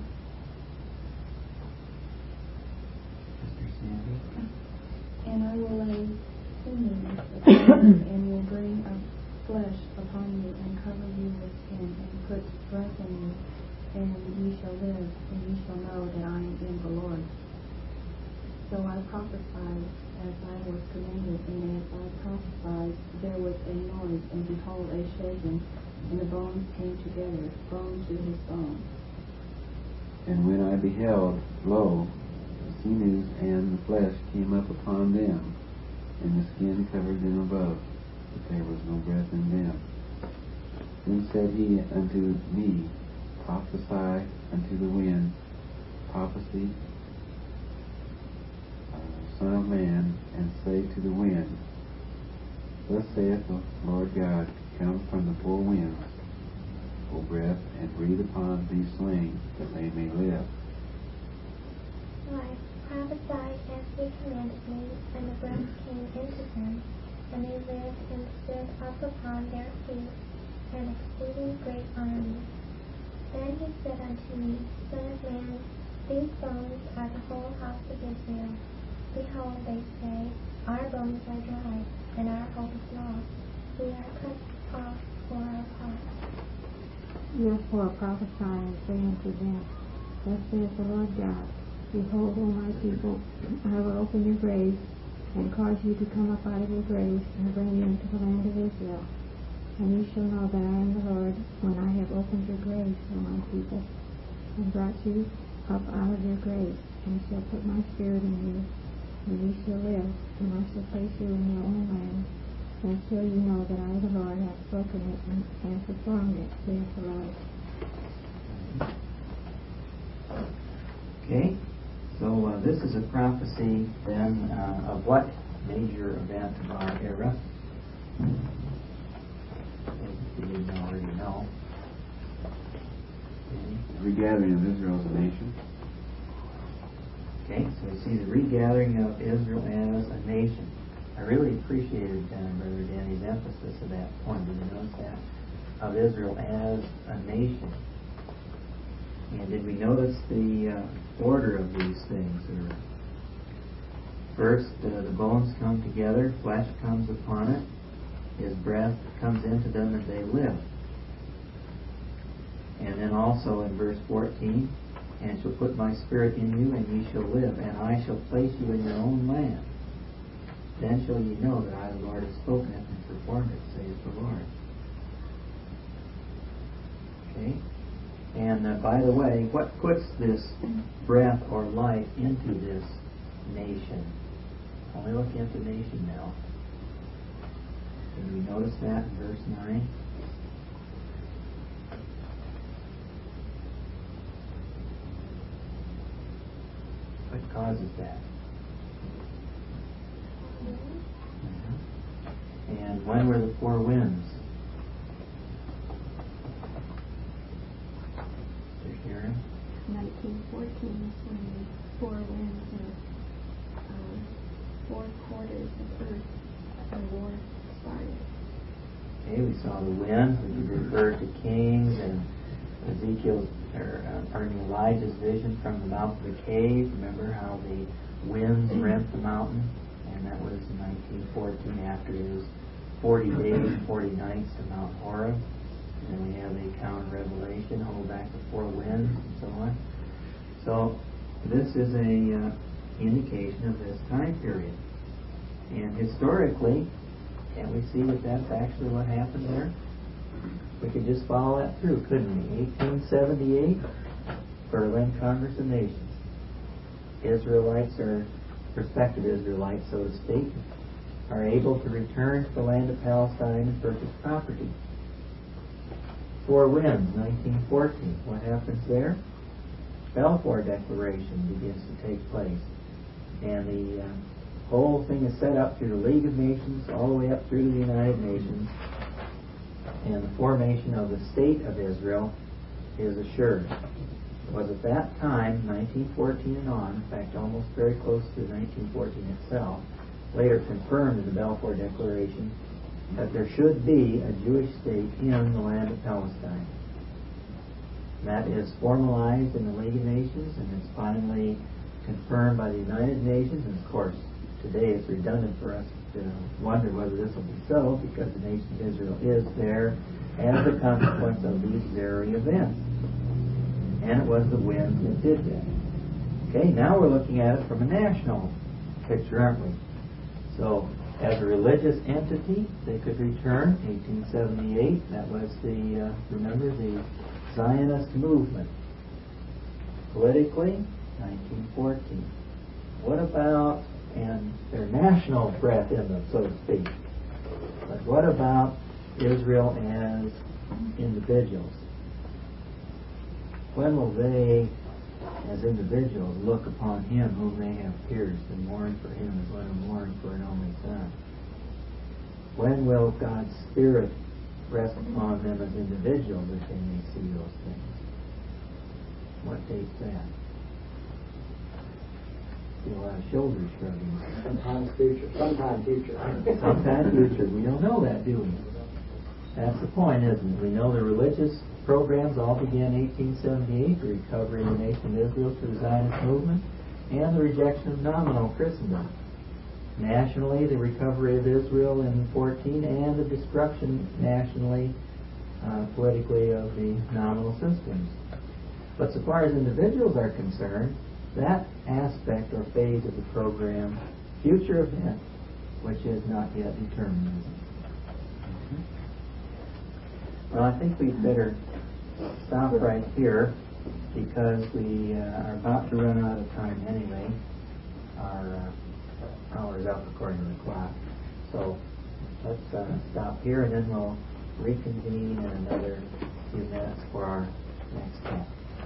And I will lay sinews upon you, and will bring up flesh upon you, and cover you with skin, and put breath in you, and ye shall live, and ye shall know that I am the Lord. So I prophesied as I was commanded, and as I prophesied, there was a noise, and behold, a shaking, and the bones came together, bone to his bone. And when I beheld, lo, the sinews and the flesh came up upon them, and the skin covered them above, but there was no breath in them. Then said he unto me, Prophesy unto the wind, prophecy, uh, Son of man, and say to the wind, Thus saith the Lord God, Come from the four winds, O breath, and breathe upon these slain, that they may live. So I prophesied as he commanded me, and the breath came into them, and they lived and stood up upon their feet, an exceeding great army. Then he said unto me, Son of man, these bones are the whole house of Israel. Behold, they say, our bones are dry, and our hope is lost. We are cut off for our part. Therefore prophesy and say unto them, Thus saith the Lord God, Behold, O my people, I will open your graves, and cause you to come up out of your graves, and bring you into the land of Israel. And you shall know that I am the Lord, when I have opened your graves, O my people, and brought you up out of your graves, and shall put my spirit in you, and you shall live, and I shall place you in your own land, and so you know that I, the Lord, have spoken it and, and performed it, saith the Lord. Okay, so uh, this is a prophecy then uh, of what major event of our era? If you didn't already know. Okay. The regathering of Israel as a nation. Okay, so we see the regathering of Israel as a nation. I really appreciated uh, Brother Danny's emphasis of that point. Did you notice that? Of Israel as a nation. And did we notice the uh, order of these things? Or first, uh, the bones come together, flesh comes upon it, His breath comes into them, and they live. And then also in verse fourteen, and shall put my spirit in you, and ye shall live, and I shall place you in your own land. Then shall ye know that I, the Lord, have spoken it and performed it, saith the Lord. Okay? And uh, by the way, what puts this breath or life into this nation? Only look into nation now. Did we notice that in verse nine? What causes that? Mm-hmm. And when were the four winds? You're hearing? nineteen fourteen is when the four winds of um, four quarters of earth, the war started. Okay, we saw the wind, which referred to kings, and Ezekiel's, or uh, pardon me, Elijah's vision from the mouth of the cave. Remember how the winds rent the mountain? And that was in nineteen fourteen after his forty days, forty nights to Mount Horeb. And then we have the account of Revelation, hold back the four winds, and so on. So this is a uh, indication of this time period. And historically, can't we see that that's actually what happened there? We could just follow that through, couldn't we? eighteen seventy-eight, Berlin Congress of Nations. Israelites, or prospective Israelites, so to speak, are able to return to the land of Palestine and purchase property. Four winds, nineteen fourteen. What happens there? Balfour Declaration begins to take place. And the uh, whole thing is set up through the League of Nations, all the way up through the United Nations. And the formation of the State of Israel is assured. It was at that time, nineteen fourteen and on, in fact almost very close to nineteen fourteen itself, later confirmed in the Balfour Declaration, that there should be a Jewish state in the land of Palestine. That is formalized in the League of Nations, and it's finally confirmed by the United Nations. And of course, today it's redundant for us to wonder whether this will be so, because the nation of Israel is there as a consequence of these very events. And it was the winds that did that. Okay, now we're looking at it from a national picture, aren't we? So, as a religious entity, they could return. eighteen seventy-eight, that was the, uh, remember, the Zionist movement. Politically, nineteen fourteen. What about, and their national breath in them, so to speak. But what about Israel as individuals? When will they, as individuals, look upon Him whom they have pierced and mourn for Him as one who mourned for an only son? When will God's Spirit rest upon them as individuals that they may see those things? What date's that? See a lot of shoulders shrugging. Sometime future. Sometime future. Sometime future. We don't know that, do we? That's the point, isn't it? We know the religious programs all began in eighteen seventy-eight, the recovery of the nation of Israel through the Zionist movement, and the rejection of nominal Christendom. Nationally, the recovery of Israel in fourteen, and the destruction nationally, uh, politically, of the nominal systems. But so far as individuals are concerned, that aspect or phase of the program, future event, which is not yet determined. Well, I think we'd better stop right here because we uh, are about to run out of time anyway. Our uh, hour is up according to the clock. So let's uh, stop here and then we'll reconvene in another few minutes for our next step.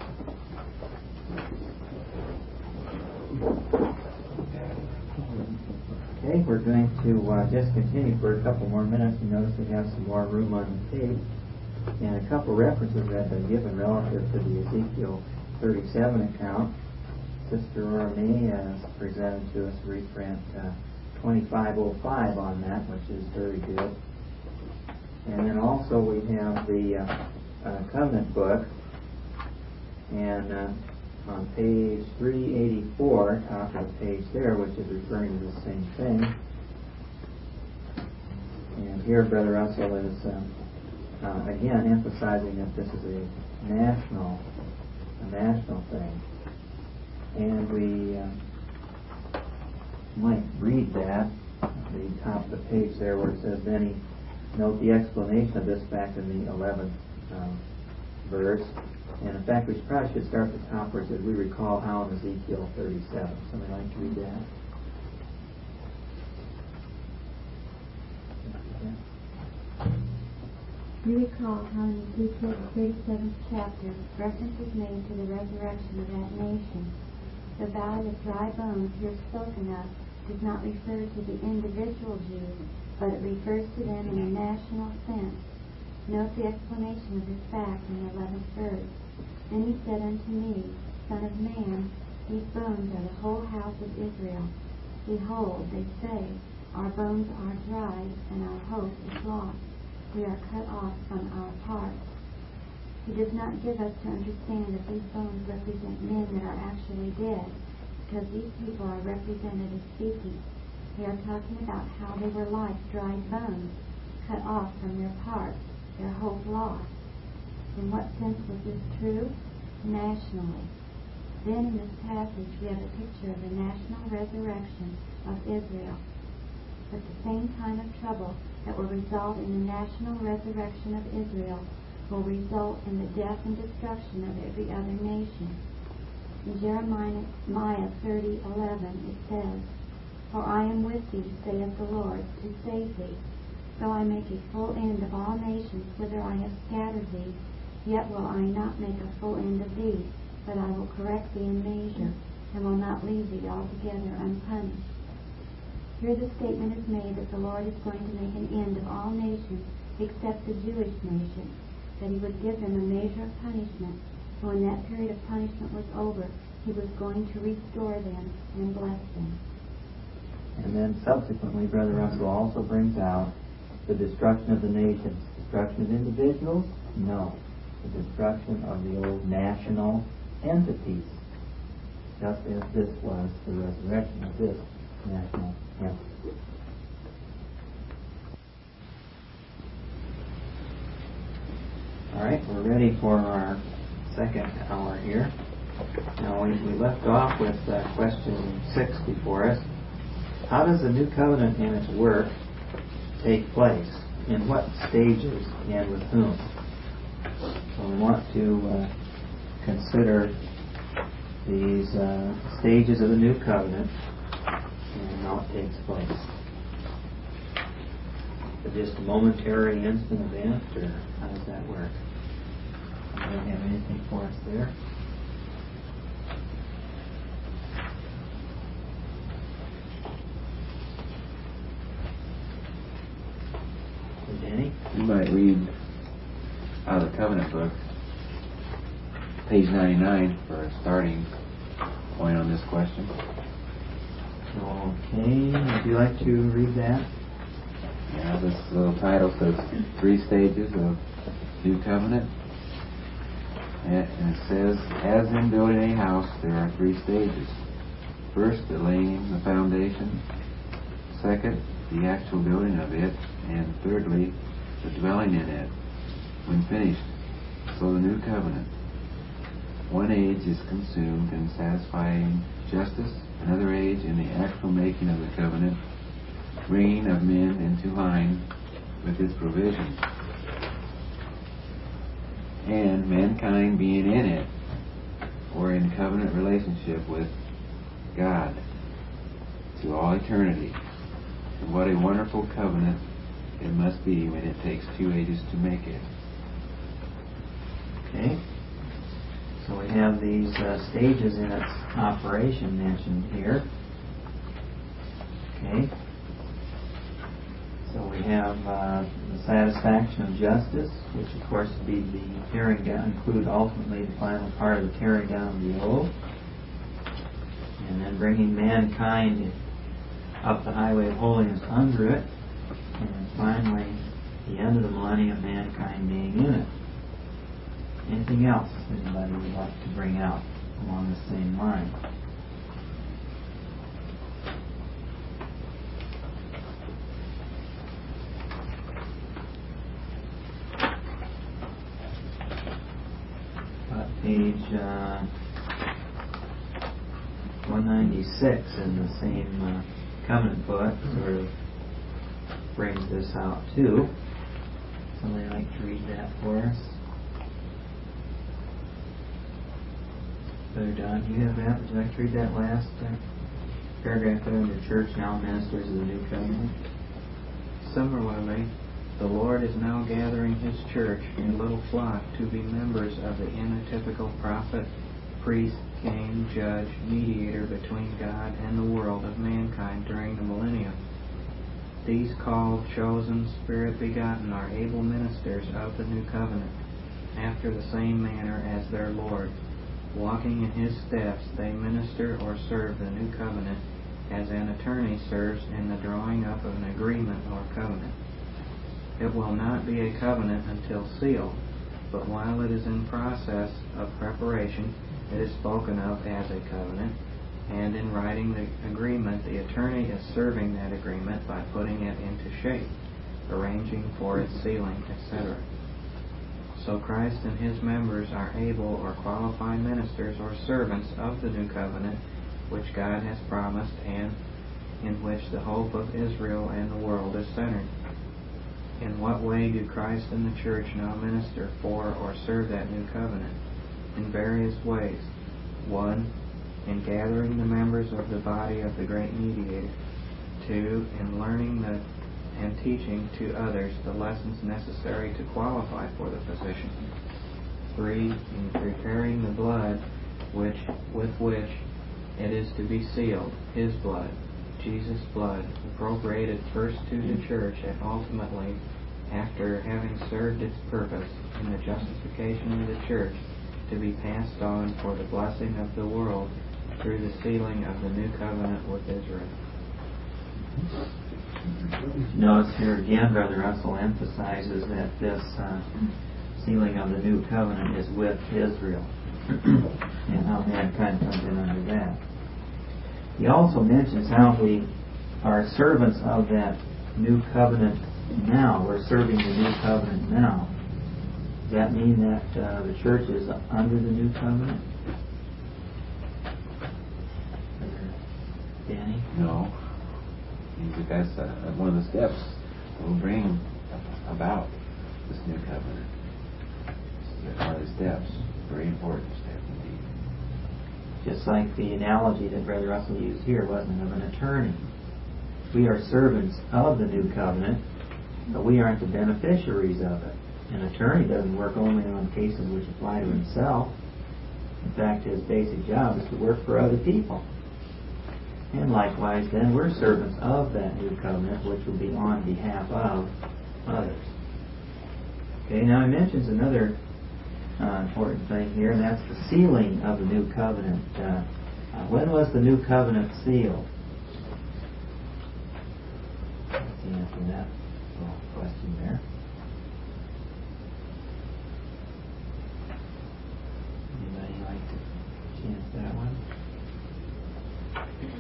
Okay, we're going to uh, just continue for a couple more minutes. You notice we have some more room on the tape. And a couple references that have been given relative to the Ezekiel thirty-seven account. Sister Aura May has presented to us reprint uh, twenty-five oh five on that, which is very good. And then also we have the uh, uh, Covenant book, and uh, on page three eighty-four, top of the page there, which is referring to the same thing. And here Brother Russell is um, uh, again emphasizing that this is a national, a national thing. And we uh, might read that, the top of the page there where it says, then he note the explanation of this back in the eleventh um, verse. And in fact, we probably should start at the top where it says, we recall how in Ezekiel thirty-seven. Somebody like to read that? You recall how in Ezekiel the thirty-seventh chapter, reference is made to the resurrection of that nation. The valley of dry bones here spoken of does not refer to the individual Jews, but it refers to them in a national sense. Note the explanation of this fact in the eleventh verse. Then he said unto me, Son of man, these bones are the whole house of Israel. Behold, they say, our bones are dried, and our hope is lost. We are cut off from our parts. He does not give us to understand that these bones represent men that are actually dead, because these people are represented as speaking. They are talking about how they were like dried bones, cut off from their parts, their hope lost. In what sense was this true? Nationally. Then in this passage we have a picture of the national resurrection of Israel. But the same kind of trouble that will result in the national resurrection of Israel will result in the death and destruction of every other nation. In Jeremiah thirty eleven it says, For I am with thee, saith the Lord, to save thee. Though I make a full end of all nations whither I have scattered thee, yet will I not make a full end of thee, but I will correct thee in measure, and will not leave thee altogether unpunished. Here the statement is made that the Lord is going to make an end of all nations except the Jewish nation, that he would give them a measure of punishment, and when that period of punishment was over, he was going to restore them and bless them. And then subsequently, Brother Russell also brings out the destruction of the nations. Destruction of individuals? No. The destruction of the old national entities, just as this was the resurrection of this national entity. All right, we're ready for our second hour here. Now, we, we left off with uh, question six before us. How does the new covenant and its work take place? In what stages and with whom? So we want to uh, consider these uh, stages of the new covenant and how it takes place. Is it just a momentary instant event, or how does that work? Do you have anything for us there? Danny? You might read out of the Covenant book, page ninety-nine, for a starting point on this question. Okay, would you like to read that? Yeah, this little title says Three Stages of New Covenant. And it says, as in building a house, there are three stages. First, the laying the foundation. Second, the actual building of it. And thirdly, the dwelling in it when finished. So the new covenant. One age is consumed in satisfying justice, another age in the actual making of the covenant, bringing of men into line with its provisions, and mankind being in it, or in covenant relationship with God to all eternity. And what a wonderful covenant it must be when it takes two ages to make it. Okay. So we have these uh, stages in its operation mentioned here. Okay. So we have uh, the satisfaction of justice, which of course would be the tearing down, include ultimately the final part of the tearing down of the old, and then bringing mankind up the highway of holiness under it, and then finally the end of the millennium, mankind being in it. Anything else anybody would like to bring out along the same line? About page uh, one ninety-six in the same uh, covenant book sort of brings this out too. Somebody like to read that for us? Brother Don, do you have that? Would you like to read that last uh, paragraph there under church now ministers of the new covenant? Similarly, the Lord is now gathering His church, a little flock, to be members of the anotypical prophet, priest, king, judge, mediator between God and the world of mankind during the millennium. These called, chosen, spirit begotten are able ministers of the new covenant, after the same manner as their Lord. Walking in His steps, they minister or serve the new covenant as an attorney serves in the drawing up of an agreement or covenant. It will not be a covenant until sealed, but while it is in process of preparation, it is spoken of as a covenant, and in writing the agreement, the attorney is serving that agreement by putting it into shape, arranging for its sealing, et cetera. So Christ and His members are able or qualified ministers or servants of the new covenant which God has promised and in which the hope of Israel and the world is centered. In what way do Christ and the church now minister for or serve that new covenant? In various ways. One, in gathering the members of the body of the great mediator. Two, in learning the and teaching to others the lessons necessary to qualify for the position. Three, in preparing the blood which with which it is to be sealed, His blood, Jesus' blood, appropriated first to the church and ultimately, after having served its purpose in the justification of the church, to be passed on for the blessing of the world through the sealing of the new covenant with Israel. Notice here again, Brother Russell emphasizes that this uh, sealing of the new covenant is with Israel and how mankind comes in under that. He also mentions how we are servants of that new covenant now. We're serving the new covenant now. Does that mean that uh, the church is under the new covenant? Brother Danny? No. Because that's uh, one of the steps that will bring about this new covenant. There are the steps, very important step indeed. Just like the analogy that Brother Russell used here, wasn't it, of an attorney. We are servants of the new covenant, but we aren't the beneficiaries of it. An attorney doesn't work only on cases which apply to himself. In fact, his basic job is to work for other people. And likewise, then, we're servants of that new covenant, which will be on behalf of others. Okay, now he mentions another uh, important thing here, and that's the sealing of the new covenant. Uh, uh, when was the new covenant sealed? Let's see, answer that little question there. Anybody like to chance that one?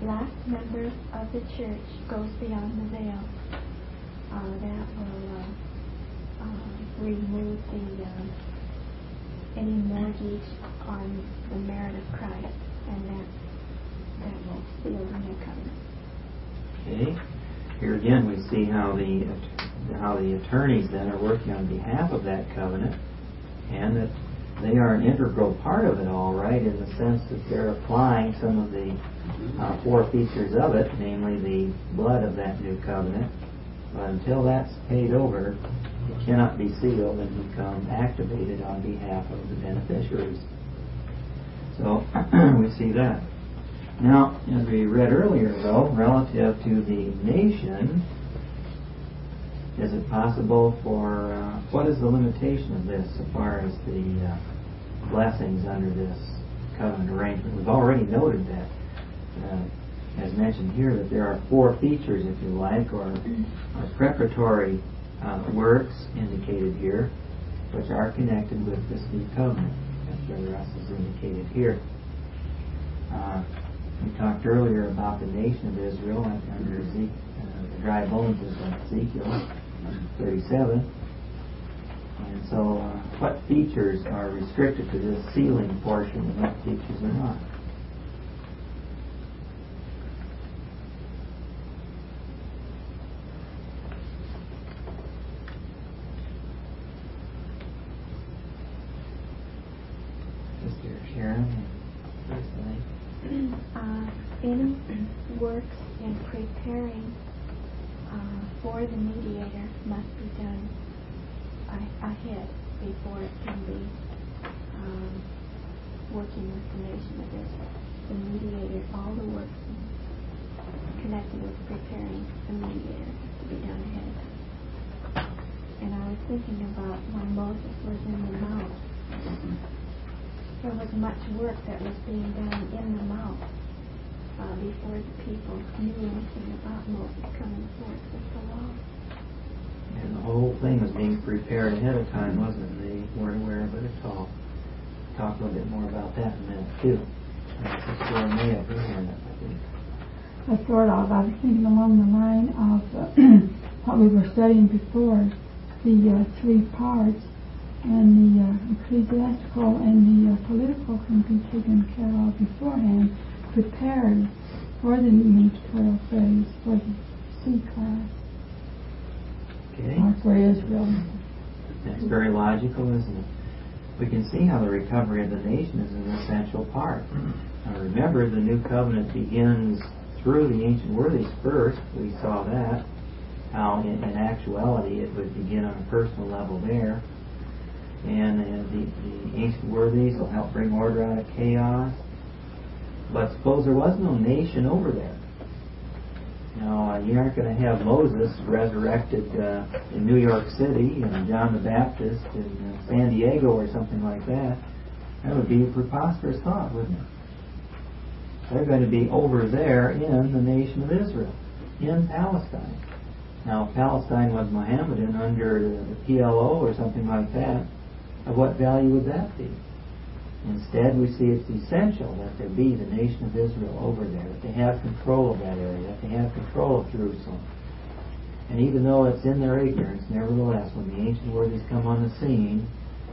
last member of the church goes beyond the veil. Uh, that will uh, uh, remove the uh, any mortgage on the merit of Christ, and that that will seal the new covenant. Okay. Here again, we see how the how the attorneys then are working on behalf of that covenant, and that they are an integral part of it all, right, in the sense that they're applying some of the uh, four features of it, namely the blood of that new covenant. But until that's paid over, it cannot be sealed and become activated on behalf of the beneficiaries. So we see that. Now, as we read earlier, though, relative to the nation, is it possible for, uh, what is the limitation of this as far as the uh, blessings under this covenant arrangement? We've already noted that, uh, as mentioned here, that there are four features, if you like, or, or preparatory uh, works indicated here, which are connected with this new covenant, as Brother Russ has indicated here. Uh, we talked earlier about the nation of Israel under Ezekiel, uh, the dry bones of Ezekiel thirty-seven. And so, uh, what features are restricted to this sealing portion and what features are not? Sister Sharon, personally. Uh, any works in preparing uh, for the mediator must be done a- ahead before it can be um, working with the nation of Israel. The mediator, all the works connected with preparing the mediator has to be done ahead of time. And I was thinking about when Moses was in the mount. There was much work that was being done in the mount uh, before the people knew anything about Moses coming forth with the law. And the whole thing was being prepared ahead of time, wasn't it? They weren't aware of it at all. Talk a little bit more about that in a minute, too. Sister May have her hand up, I think. I sort of, I was thinking along the line of uh, what we were studying before, the uh, three parts, and the uh, ecclesiastical and the uh, political can be taken care of beforehand, prepared for the ministerial phase, for the C class, Okay. or for Israel. That's very logical, isn't it? We can see how the recovery of the nation is an essential part. Now remember, the new covenant begins through the ancient worthies first. We saw that, how in, in actuality it would begin on a personal level there. And uh, the, the ancient worthies will help bring order out of chaos. But suppose there was no nation over there. Now, uh, you aren't going to have Moses resurrected uh, in New York City and John the Baptist in uh, San Diego or something like that. That would be a preposterous thought, wouldn't it? They're going to be over there in the nation of Israel, in Palestine. Now, if Palestine was Mohammedan under the P L O or something like that, of what value would that be? Instead, we see it's essential that there be the nation of Israel over there, that they have control of that area, that they have control of Jerusalem. And even though it's in their ignorance, nevertheless, when the ancient worthies come on the scene,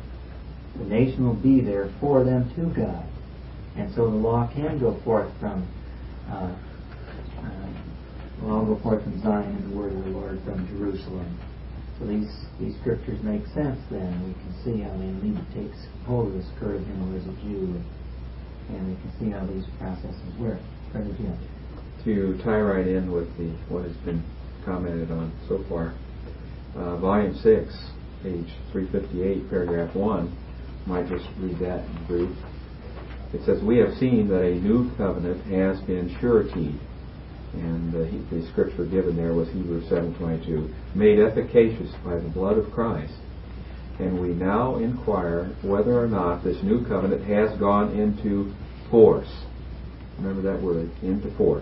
the nation will be there for them to God. And so the law can go forth from, uh, uh, the law will go forth from Zion and the word of the Lord from Jerusalem. So these, these scriptures make sense then. We can see how they need to take hold of the skirt of him who is a Jew. And we can see how these processes work. Brother Jim. To tie right in with the what has been commented on so far, uh, Volume six, page three fifty-eight, paragraph one, might just read that in brief. It says, "We have seen that a new covenant has been suretyed." And uh, he, the scripture given there was Hebrews seven twenty-two, "made efficacious by the blood of Christ. And we now inquire whether or not this new covenant has gone into force." Remember that word, into force.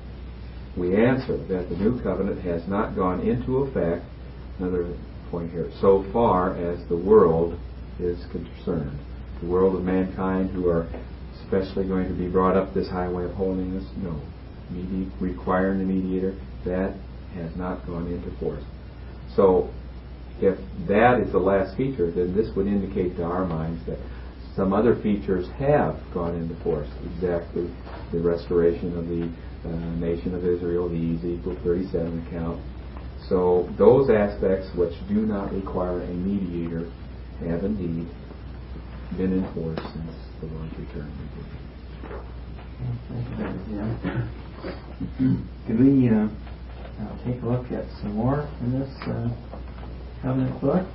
"We answer that the new covenant has not gone into effect," another point here, "so far as the world is concerned." The world of mankind who are especially going to be brought up this highway of holiness? No. medi- requiring the mediator, that has not gone into force. So if that is the last feature, then this would indicate to our minds that some other features have gone into force. Exactly the restoration of the uh, nation of Israel, the Ezekiel thirty-seven account. So those aspects which do not require a mediator have indeed been in force since the Lord's return. Could we uh, uh, take a look at some more in this uh, covenant book?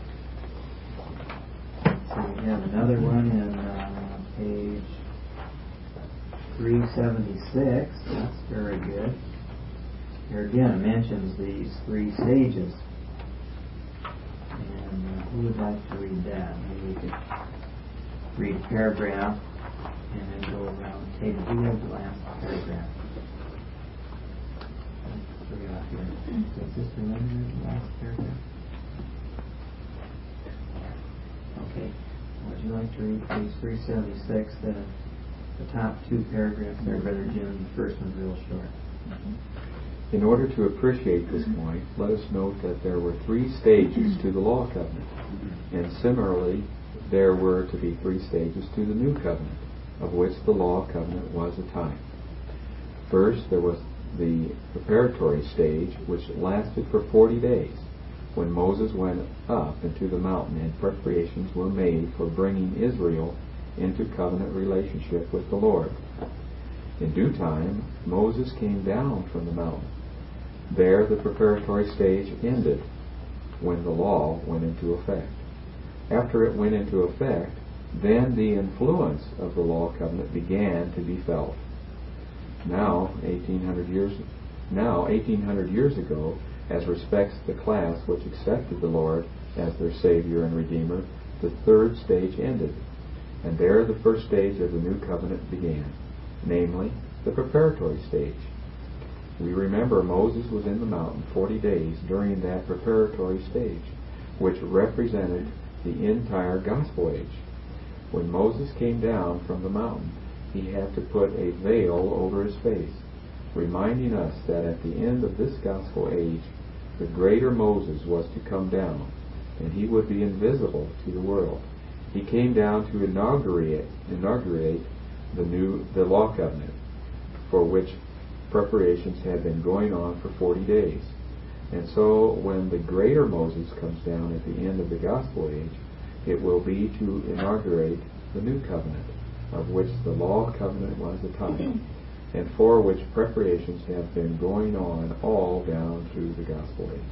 So we have another one in uh, page three seventy-six. That's very good. Here again it mentions these three stages. And uh, who would like to read that? Maybe we could read a paragraph and then go around the table. Who has the last paragraph? What do we got here? Is Sister Linda the last paragraph? Okay. Would you like to read page three seventy-six, the, the top two paragraphs there, Brother Jim? The first one's real short. Mm-hmm. In order to appreciate this point, let us note that there were three stages to the law covenant. And similarly, there were to be three stages to the new covenant, of which the law covenant was a type. First, there was the preparatory stage, which lasted for forty days, when Moses went up into the mountain and preparations were made for bringing Israel into covenant relationship with the Lord. In due time, Moses came down from the mountain. There the preparatory stage ended, when the law went into effect. After it went into effect, then the influence of the law covenant began to be felt. Now, eighteen hundred years, now eighteen hundred years ago, as respects the class which accepted the Lord as their Savior and Redeemer, the third stage ended, and there the first stage of the new covenant began, namely, the preparatory stage. We remember Moses was in the mountain forty days during that preparatory stage, which represented the entire gospel age. When Moses came down from the mountain, he had to put a veil over his face, reminding us that at the end of this gospel age, the greater Moses was to come down, and he would be invisible to the world. He came down to inaugurate, inaugurate the new the law covenant, for which preparations had been going on for forty days. And so when the greater Moses comes down at the end of the gospel age, it will be to inaugurate the new covenant, of which the law covenant was a type, and for which preparations have been going on all down through the gospel age.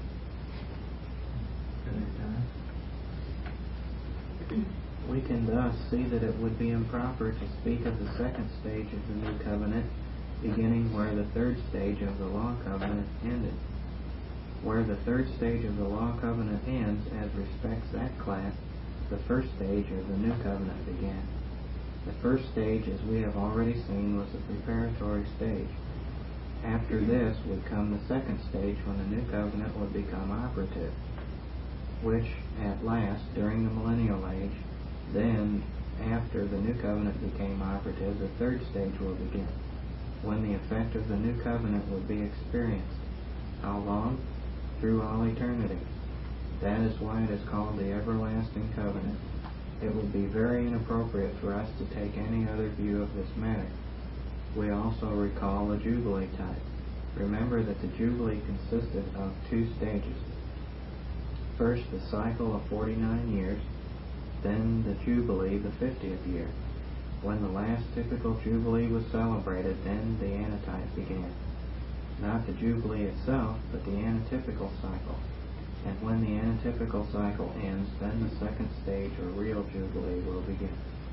We can thus see that it would be improper to speak of the second stage of the new covenant, beginning where the third stage of the law covenant ended. Where the third stage of the law covenant ends as respects that class, the first stage of the new covenant began. The first stage, as we have already seen, was the preparatory stage. After this would come the second stage, when the new covenant would become operative, which at last, during the millennial age, then after the new covenant became operative, the third stage will begin, when the effect of the new covenant would be experienced. How long? Through all eternity. That is why it is called the everlasting covenant. It would be very inappropriate for us to take any other view of this matter. We also recall the Jubilee type. Remember that the Jubilee consisted of two stages. First, the cycle of forty-nine years, then the Jubilee, the fiftieth year. When the last typical Jubilee was celebrated, then the Antitype began. Not the Jubilee itself, but the Antitypical cycle. And when the Antitypical cycle ends, then the second stage, or real Jubilee, will begin.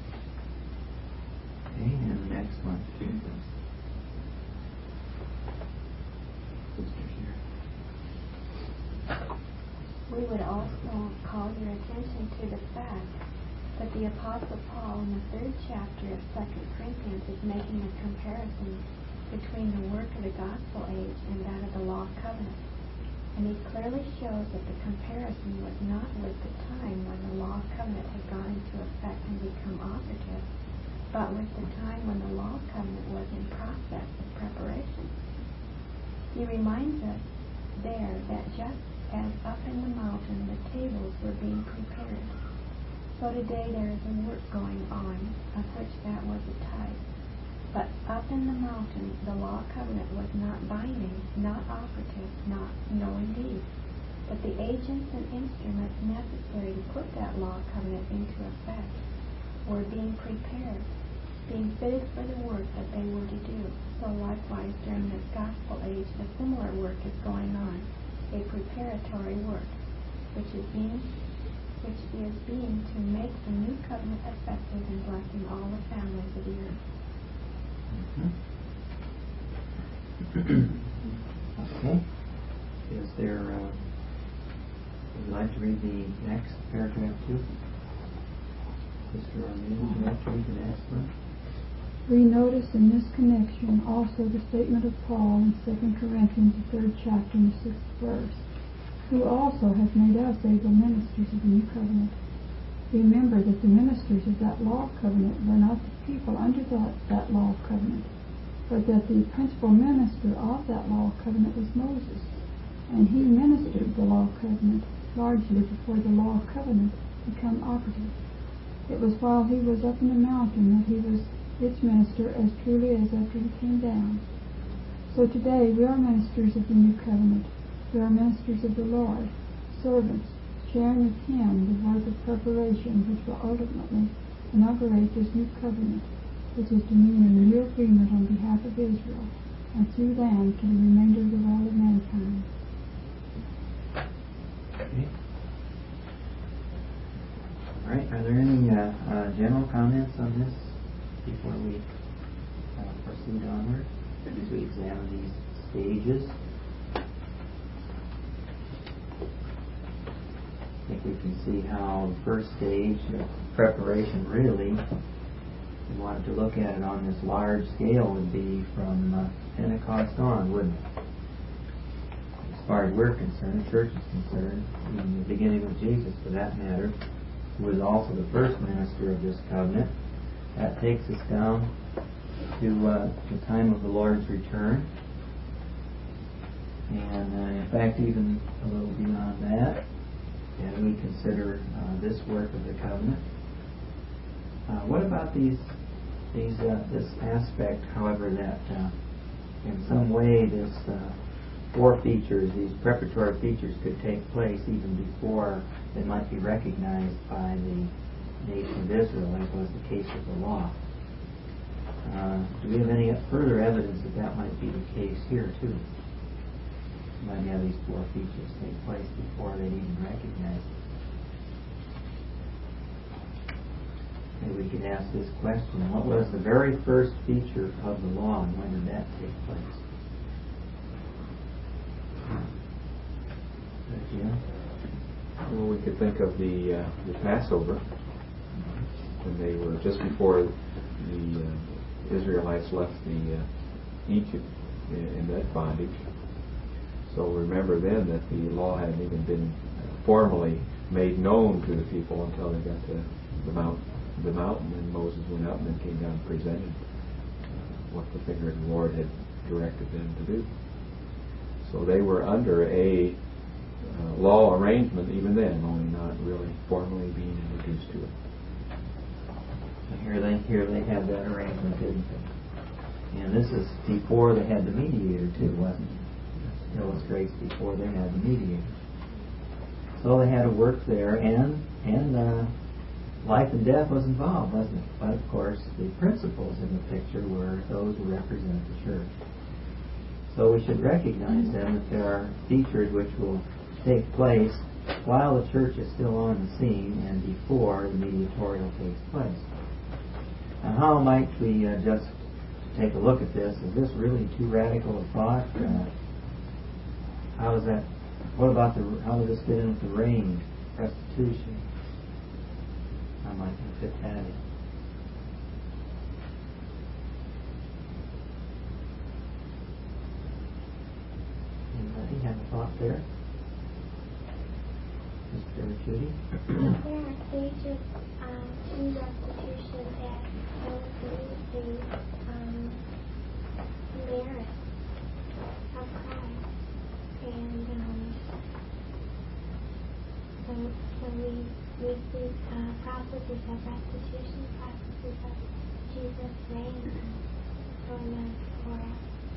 Okay, and the next one. We would also call your attention to the fact that the Apostle Paul in the third chapter of Second Corinthians is making a comparison between the work of the gospel age and that of the law covenant. And he clearly shows that the comparison was not with the time when the law covenant had gone into effect and become operative, but with the time when the law covenant was in process of preparation. He reminds us there that just as up in the mountain the tables were being prepared, so today there is a work going on of which that was a type. But up in the mountain the law covenant was not binding, not operative, not no indeed. But the agents and instruments necessary to put that law covenant into effect were being prepared, being fitted for the work that they were to do. So likewise during this gospel age a similar work is going on, a preparatory work, which is being which is being to make the new covenant effective and blessing all the families of the earth. Mm-hmm. Okay. Is there, uh, would you like to read the next paragraph too? Sister Arlene, would you like to read the next one? We notice in this connection also the statement of Paul in Second Corinthians, the third chapter, and the sixth verse, who also has made us able ministers of the new covenant. Remember that the ministers of that law of covenant were not the people under that, that law of covenant, but that the principal minister of that law of covenant was Moses, and he ministered the law of covenant largely before the law of covenant became operative. It was while he was up in the mountain that he was its minister as truly as after he came down. So today we are ministers of the new covenant. We are ministers of the Lord, servants, sharing with him the work of preparation which will ultimately inaugurate this new covenant, which is to mean a new agreement on behalf of Israel, and through them to the remainder of the world of mankind. Okay. All right. Are there any uh, uh, general comments on this before we uh, proceed onward as we examine these stages? I think we can see how the first stage of preparation really, if we wanted to look at it on this large scale, would be from uh, Pentecost on, wouldn't it? As far as we're concerned, the church is concerned, even the beginning with Jesus for that matter, who was also the first minister of this covenant. That takes us down to uh, the time of the Lord's return. And uh, in fact, even a little beyond that, and we consider uh, this work of the covenant. Uh, what about these, these, uh, this aspect, however, that uh, in some way this uh, four features, these preparatory features, could take place even before they might be recognized by the nation of Israel, as was the case with the law? Uh, do we have any further evidence that that might be the case here too? Might have these four features take place before they even recognize it. Maybe we could ask this question: what was the very first feature of the law, and when did that take place? Yeah. Well, we could think of the uh, the Passover, when they were just before the uh, Israelites left the uh, Egypt in, in that bondage. So remember then that the law hadn't even been formally made known to the people until they got to the mount, the mountain, and Moses went up and then came down and presented uh, what the finger of the Lord had directed them to do. So they were under a uh, law arrangement even then, only not really formally being introduced to it. And here they here they had that arrangement, didn't they? And this is before they had the mediator too, wasn't it? Illustrates before they had the mediator. So they had to work there, and and uh, life and death was involved, wasn't it? But of course, the principles in the picture were those who represent the church. So we should recognize then that there are features which will take place while the church is still on the scene and before the mediatorial takes place. Now, how might we uh, just take a look at this? Is this really too radical a thought? Uh, How does that? What about the? How does this fit in with the range, restitution? How might we fit that in? Anybody have a thought there? Sister Judy? There are stages um, to restitution that illustrate the um, merit of Christ. And um, so, so we, we see uh, processes of restitution, processes of Jesus' reign torment for us.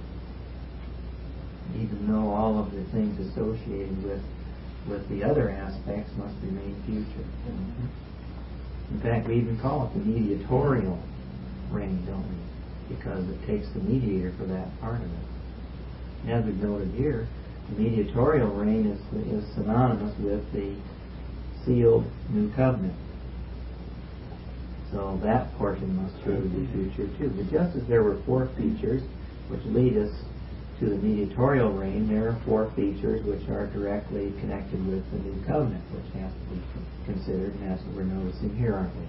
Even though all of the things associated with with the other aspects must remain future. Mm-hmm. In fact, we even call it the mediatorial reign, don't we? Because it takes the mediator for that part of it. As we've noted here, the mediatorial reign is, is synonymous with the sealed new covenant. So that portion must surely be future too. But just as there were four features which lead us to the mediatorial reign, there are four features which are directly connected with the new covenant, which has to be considered, and that's what we're noticing here, aren't we?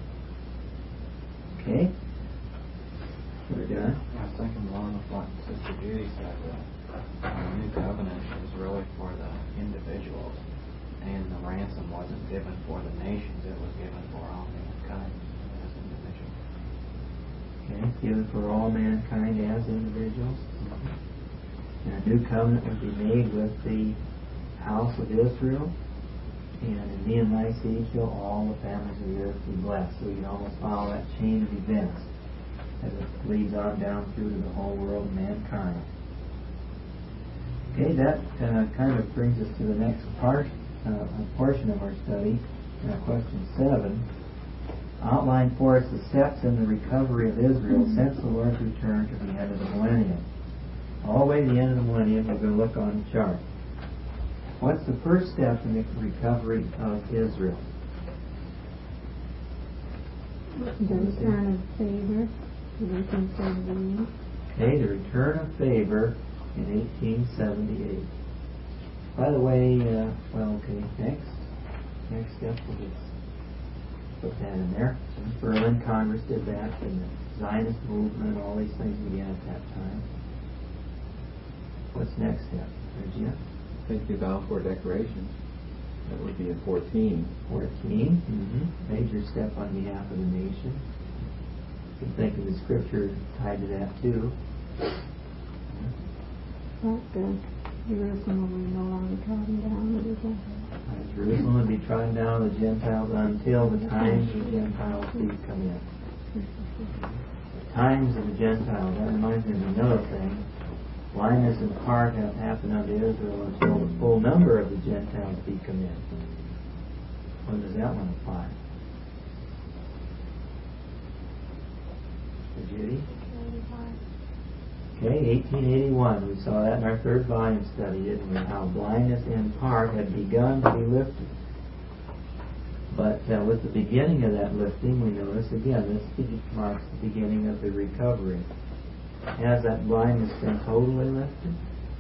Okay? We're done? I was thinking along with what Sister Judy said, that the new covenant is really for the individuals, and the ransom wasn't given for the nations, it was given for all mankind as individuals. Okay, given for all mankind as individuals. And a new covenant would be made with the house of Israel, and in me and my seed shall all the families of the earth be blessed. So you can almost follow that chain of events as it leads on down through to the whole world of mankind. Okay, that uh, kind of brings us to the next part, uh, a portion of our study, uh, question seven. Outline for us the steps in the recovery of Israel since the Lord's return to the end of the millennium. All the way to the end of the millennium, we're going to look on the chart. What's the first step in the recovery of Israel? The return of favor in eighteen seventy-eight. Okay, the return of favor in eighteen seventy-eight. By the way, uh, well, okay, next. Next step, we'll just put that in there. Berlin Congress did that, and the Zionist movement, all these things began at that time. What's next step? Regina? I think the Balfour Declaration. That would be in fourteen. fourteen. Mm-hmm. Major step on behalf of the nation. You can think of the scripture tied to that too. But uh, Jerusalem will be no longer trodden down with the Gentiles. Uh, Jerusalem would be trodden down with the Gentiles until the times of the Gentiles do come in. The times of the Gentiles. That reminds me of another thing. Blindness in part hath happened unto Israel until the full number of the Gentiles be come in. When does that one apply? To Judy? Okay, eighteen eighty-one. We saw that in our third volume study, didn't we? How blindness in part had begun to be lifted. But uh, with the beginning of that lifting, we notice again, this marks the beginning of the recovery. Has that blindness been totally lifted?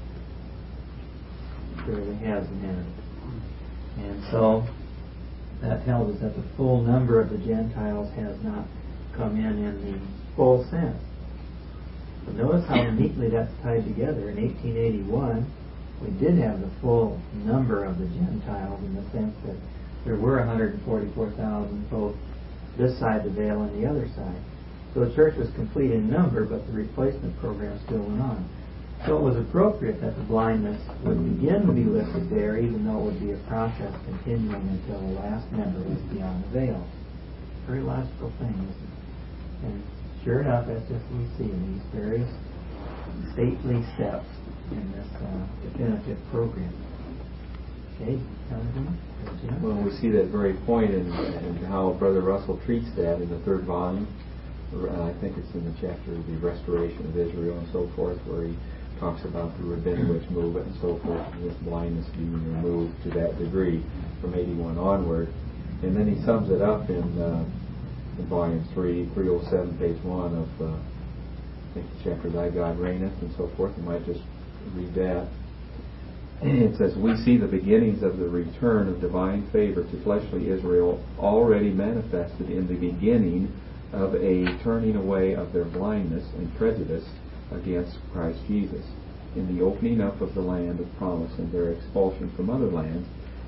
Surely hasn't, has it? And so that tells us that the full number of the Gentiles has not come in in the full sense. But notice how neatly that's tied together. In eighteen eighty-one, we did have the full number of the Gentiles in the sense that there were one hundred forty-four thousand both this side of the veil and the other side. So the church was complete in number, but the replacement program still went on. So it was appropriate that the blindness would begin to be lifted there, even though it would be a process continuing until the last member was beyond the veil. Very logical thing, isn't it? And sure enough, that's just what we see in these various stately steps in this uh, definitive program. Okay, Jonathan? Well, we see that very point in, in how Brother Russell treats that in the third volume. I think it's in the chapter of the restoration of Israel and so forth, where he talks about the Rabinowitz movement and so forth, and this blindness being removed to that degree from eighty-one onward. And then he sums it up in, uh, in volume three, three oh seven, page one of, uh, I think the chapter Thy God Reigneth and so forth. You might just read that. It says, we see the beginnings of the return of divine favor to fleshly Israel already manifested in the beginning of a turning away of their blindness and prejudice against Christ Jesus, in the opening up of the land of promise and their expulsion from other lands,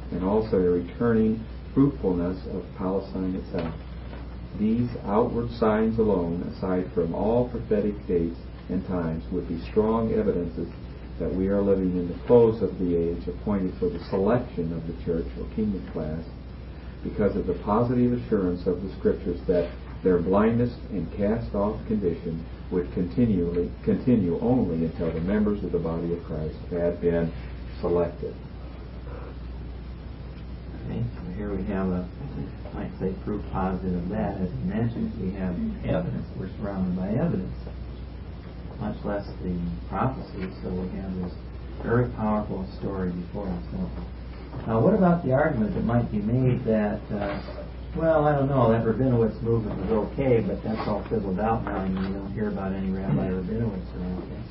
and also a returning fruitfulness of Palestine itself. These outward signs alone, aside from all prophetic dates and times, would be strong evidences that we are living in the close of the age appointed for the selection of the church or kingdom class, because of the positive assurance of the Scriptures that their blindness and cast-off condition would continually continue only until the members of the body of Christ had been selected. Okay, so here we have a, might say, proof positive of that. As you mentioned, we have evidence. We're surrounded by evidence, much less the prophecy. So we have this very powerful story before us. Now, what about the argument that might be made that, uh, well, I don't know, that Rabinowitz movement was okay, but that's all fizzled out now, and you don't hear about any Rabbi Rabinowitz around here.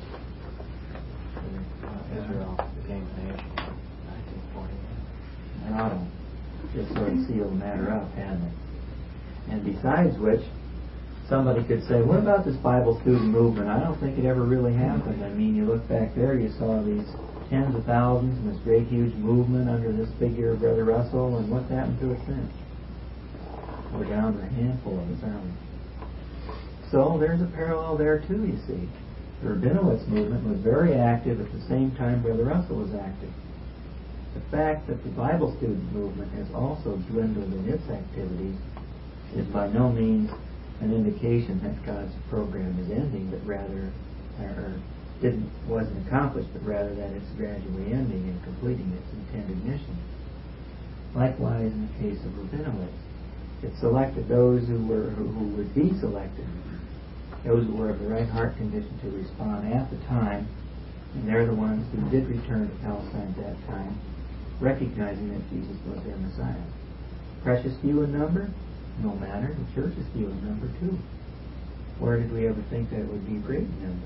Uh, Israel became a nation in nineteen forty-eight. And Otto just sort of sealed the matter up, hadn't it? And besides which, somebody could say, what about this Bible student movement? I don't think it ever really happened. I mean, you look back there, you saw these tens of thousands and this great huge movement under this figure of Brother Russell, and what's happened to it since? We're down to a handful of us, aren't we? So there's a parallel there too, you see. The Rabinowitz movement was very active at the same time Brother Russell was active. The fact that the Bible student movement has also dwindled in its activities is by no means an indication that God's program is ending, but rather, or didn't wasn't accomplished, but rather that it's gradually ending and completing its intended mission. Likewise, in the case of Rabinowitz, it selected those who were who, who were deselected, those who were of the right heart condition to respond at the time, and they're the ones who did return to Palestine at that time, recognizing that Jesus was their Messiah. Precious few in number? No matter. The church is few in number too. Where did we ever think that it would be a great number?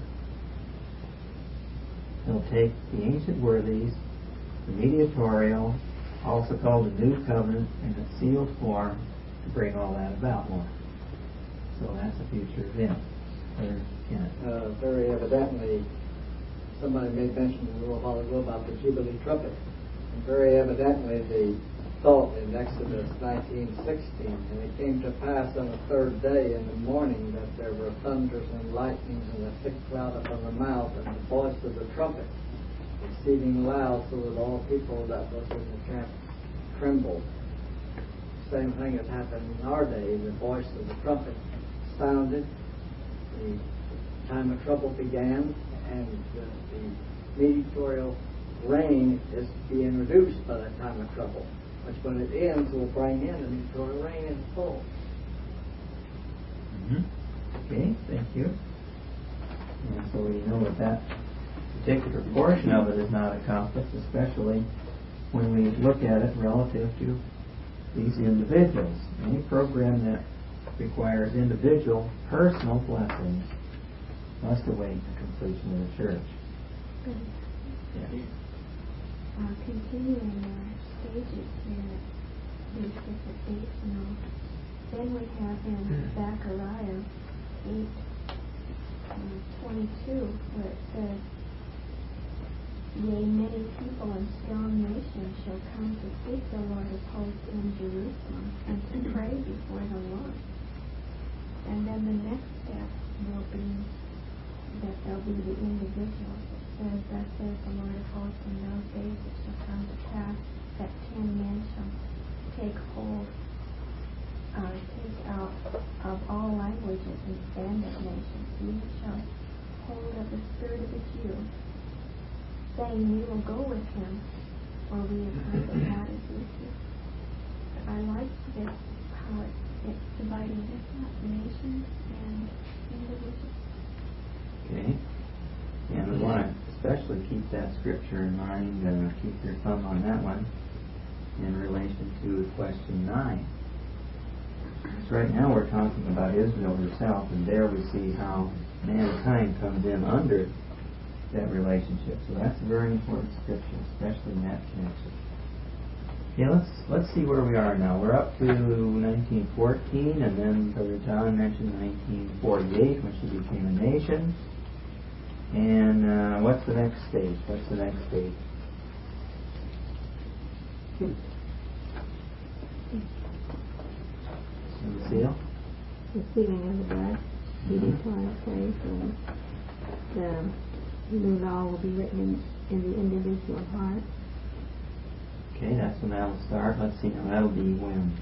It'll take the ancient worthies, the mediatorial, also called the New Covenant, in its sealed form to bring all that about more. So that's a future event. Or, yeah. Uh, very evidently, somebody made mention a little while ago about the Jubilee trumpet. And very evidently, the thought in Exodus nineteen sixteen, and it came to pass on the third day in the morning that there were thunders and lightnings and a thick cloud upon the mount, and the voice of the trumpet exceeding loud, so that all people that was in the camp trembled. Same thing has happened in our day. The voice of the trumpet sounded, the time of trouble began, and the, the mediatorial reign is being reduced by that time of trouble, which when it ends will bring in the mediatorial reign in full. Mm-hmm. Okay, thank you. And so we know that that particular portion of it is not accomplished, especially when we look at it relative to these individuals. Any program that requires individual, personal blessings must await the completion of the church. Yes. Uh, continuing our stages here, these different dates and all. Then we have in Zechariah eight uh, twenty-two, where it says, yea, many people and strong nations shall come to seek the Lord of hosts in Jerusalem and to pray before the Lord. And then the next step will be that there'll be the individuals. It says, thus says the Lord of hosts, in those days it shall come to pass that ten men shall take hold, uh, take out of all languages and stand of nations, each shall hold of the spirit of the Jew, saying, we will go with him, for we have heard that God is with you. I like this, how it, it's dividing this up, nations and individuals. Okay. And we want to especially keep that scripture in mind, and uh, keep your thumb on that one in relation to question nine. So right now we're talking about Israel herself, and there we see how mankind comes in under that relationship. So that's a very important scripture, especially in that connection. Okay, let's let's see where we are now. We're up to nineteen fourteen, and then Brother John mentioned nineteen forty-eight, when she became a nation. And uh, what's the next stage? What's the next stage? And the seal? The sealing of the blood, he declares faith, and the new law will be written in, in the individual heart. Okay, that's when that will start. Let's see, now that'll be when?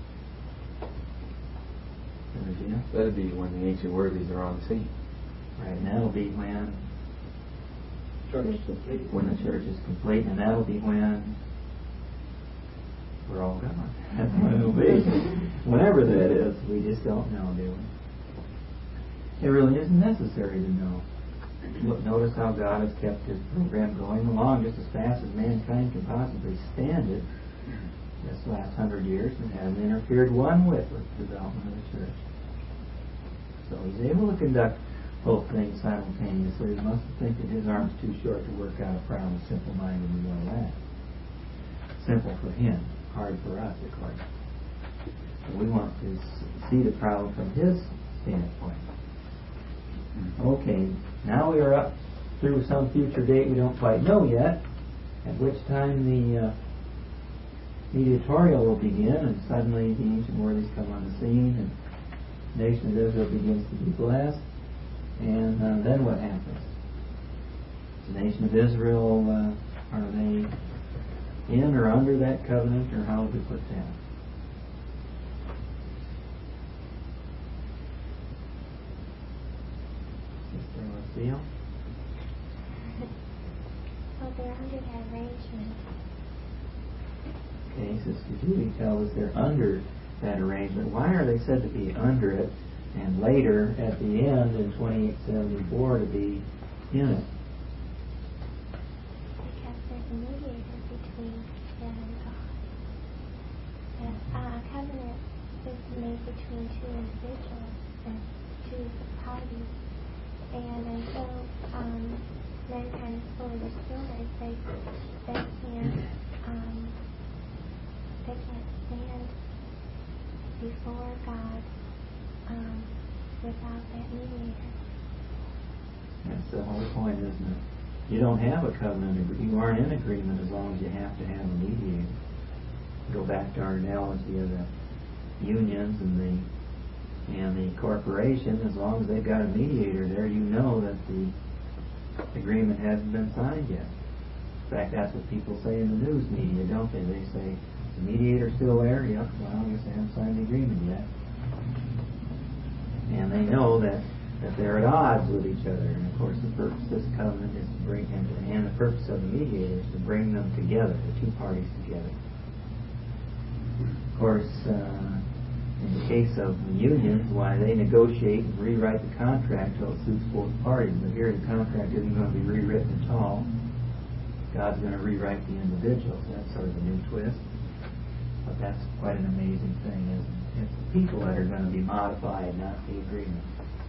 That'll be when the ancient worthies are on the scene. Right, and that'll be when? Church is complete. When the church is complete, and that'll be when we're all gone. That's when it'll be. Whenever that is, we just don't know, do we? It really isn't necessary to know. Look, notice how God has kept His program going along just as fast as mankind can possibly stand it this last hundred years, and hasn't interfered one whit with the development of the church. So He's able to conduct both things simultaneously. He mustn't think that His arm's too short to work out a proud and simple mind, and we know that. Simple for Him, hard for us, of course. So we want to see the problem from His standpoint. Okay, now we are up through some future date we don't quite know yet, at which time the uh, mediatorial will begin, and suddenly the ancient worthies come on the scene, and the nation of Israel begins to be blessed. And uh, then what happens? The nation of Israel, uh, are they in or under that covenant, or how would we put that? Sister Lucille? Well, they're under that arrangement. Okay, Sister Judy tells us they're under that arrangement. Why are they said to be under it, and later at the end in twenty-eight seventy-four to be in it? Because there's a mediator between them and God. And uh, a covenant is made between two individuals and two parties. And until um, mankind is fully restored, they they can't um, they can't stand before God um, without that mediator. That's the whole point, isn't it? You don't have a covenant. You aren't in agreement as long as you have to have a mediator. Go back to our analogy of the unions and the and the corporation. As long as they've got a mediator there, you know that the agreement hasn't been signed yet. In fact, that's what people say in the news media, don't they? They say, the mediator's still there? Yep, well, I guess they haven't signed the agreement yet. And they know that, that they're at odds with each other. And of course, the purpose of this covenant is to bring, and, and the purpose of the mediator is to bring them together, the two parties together. Of course, uh, in the case of the unions, why they negotiate and rewrite the contract till it suits both parties. But here the contract isn't going to be rewritten at all. God's going to rewrite the individuals. That's sort of a new twist. But that's quite an amazing thing, isn't it? It's the people that are going to be modified, not the agreement.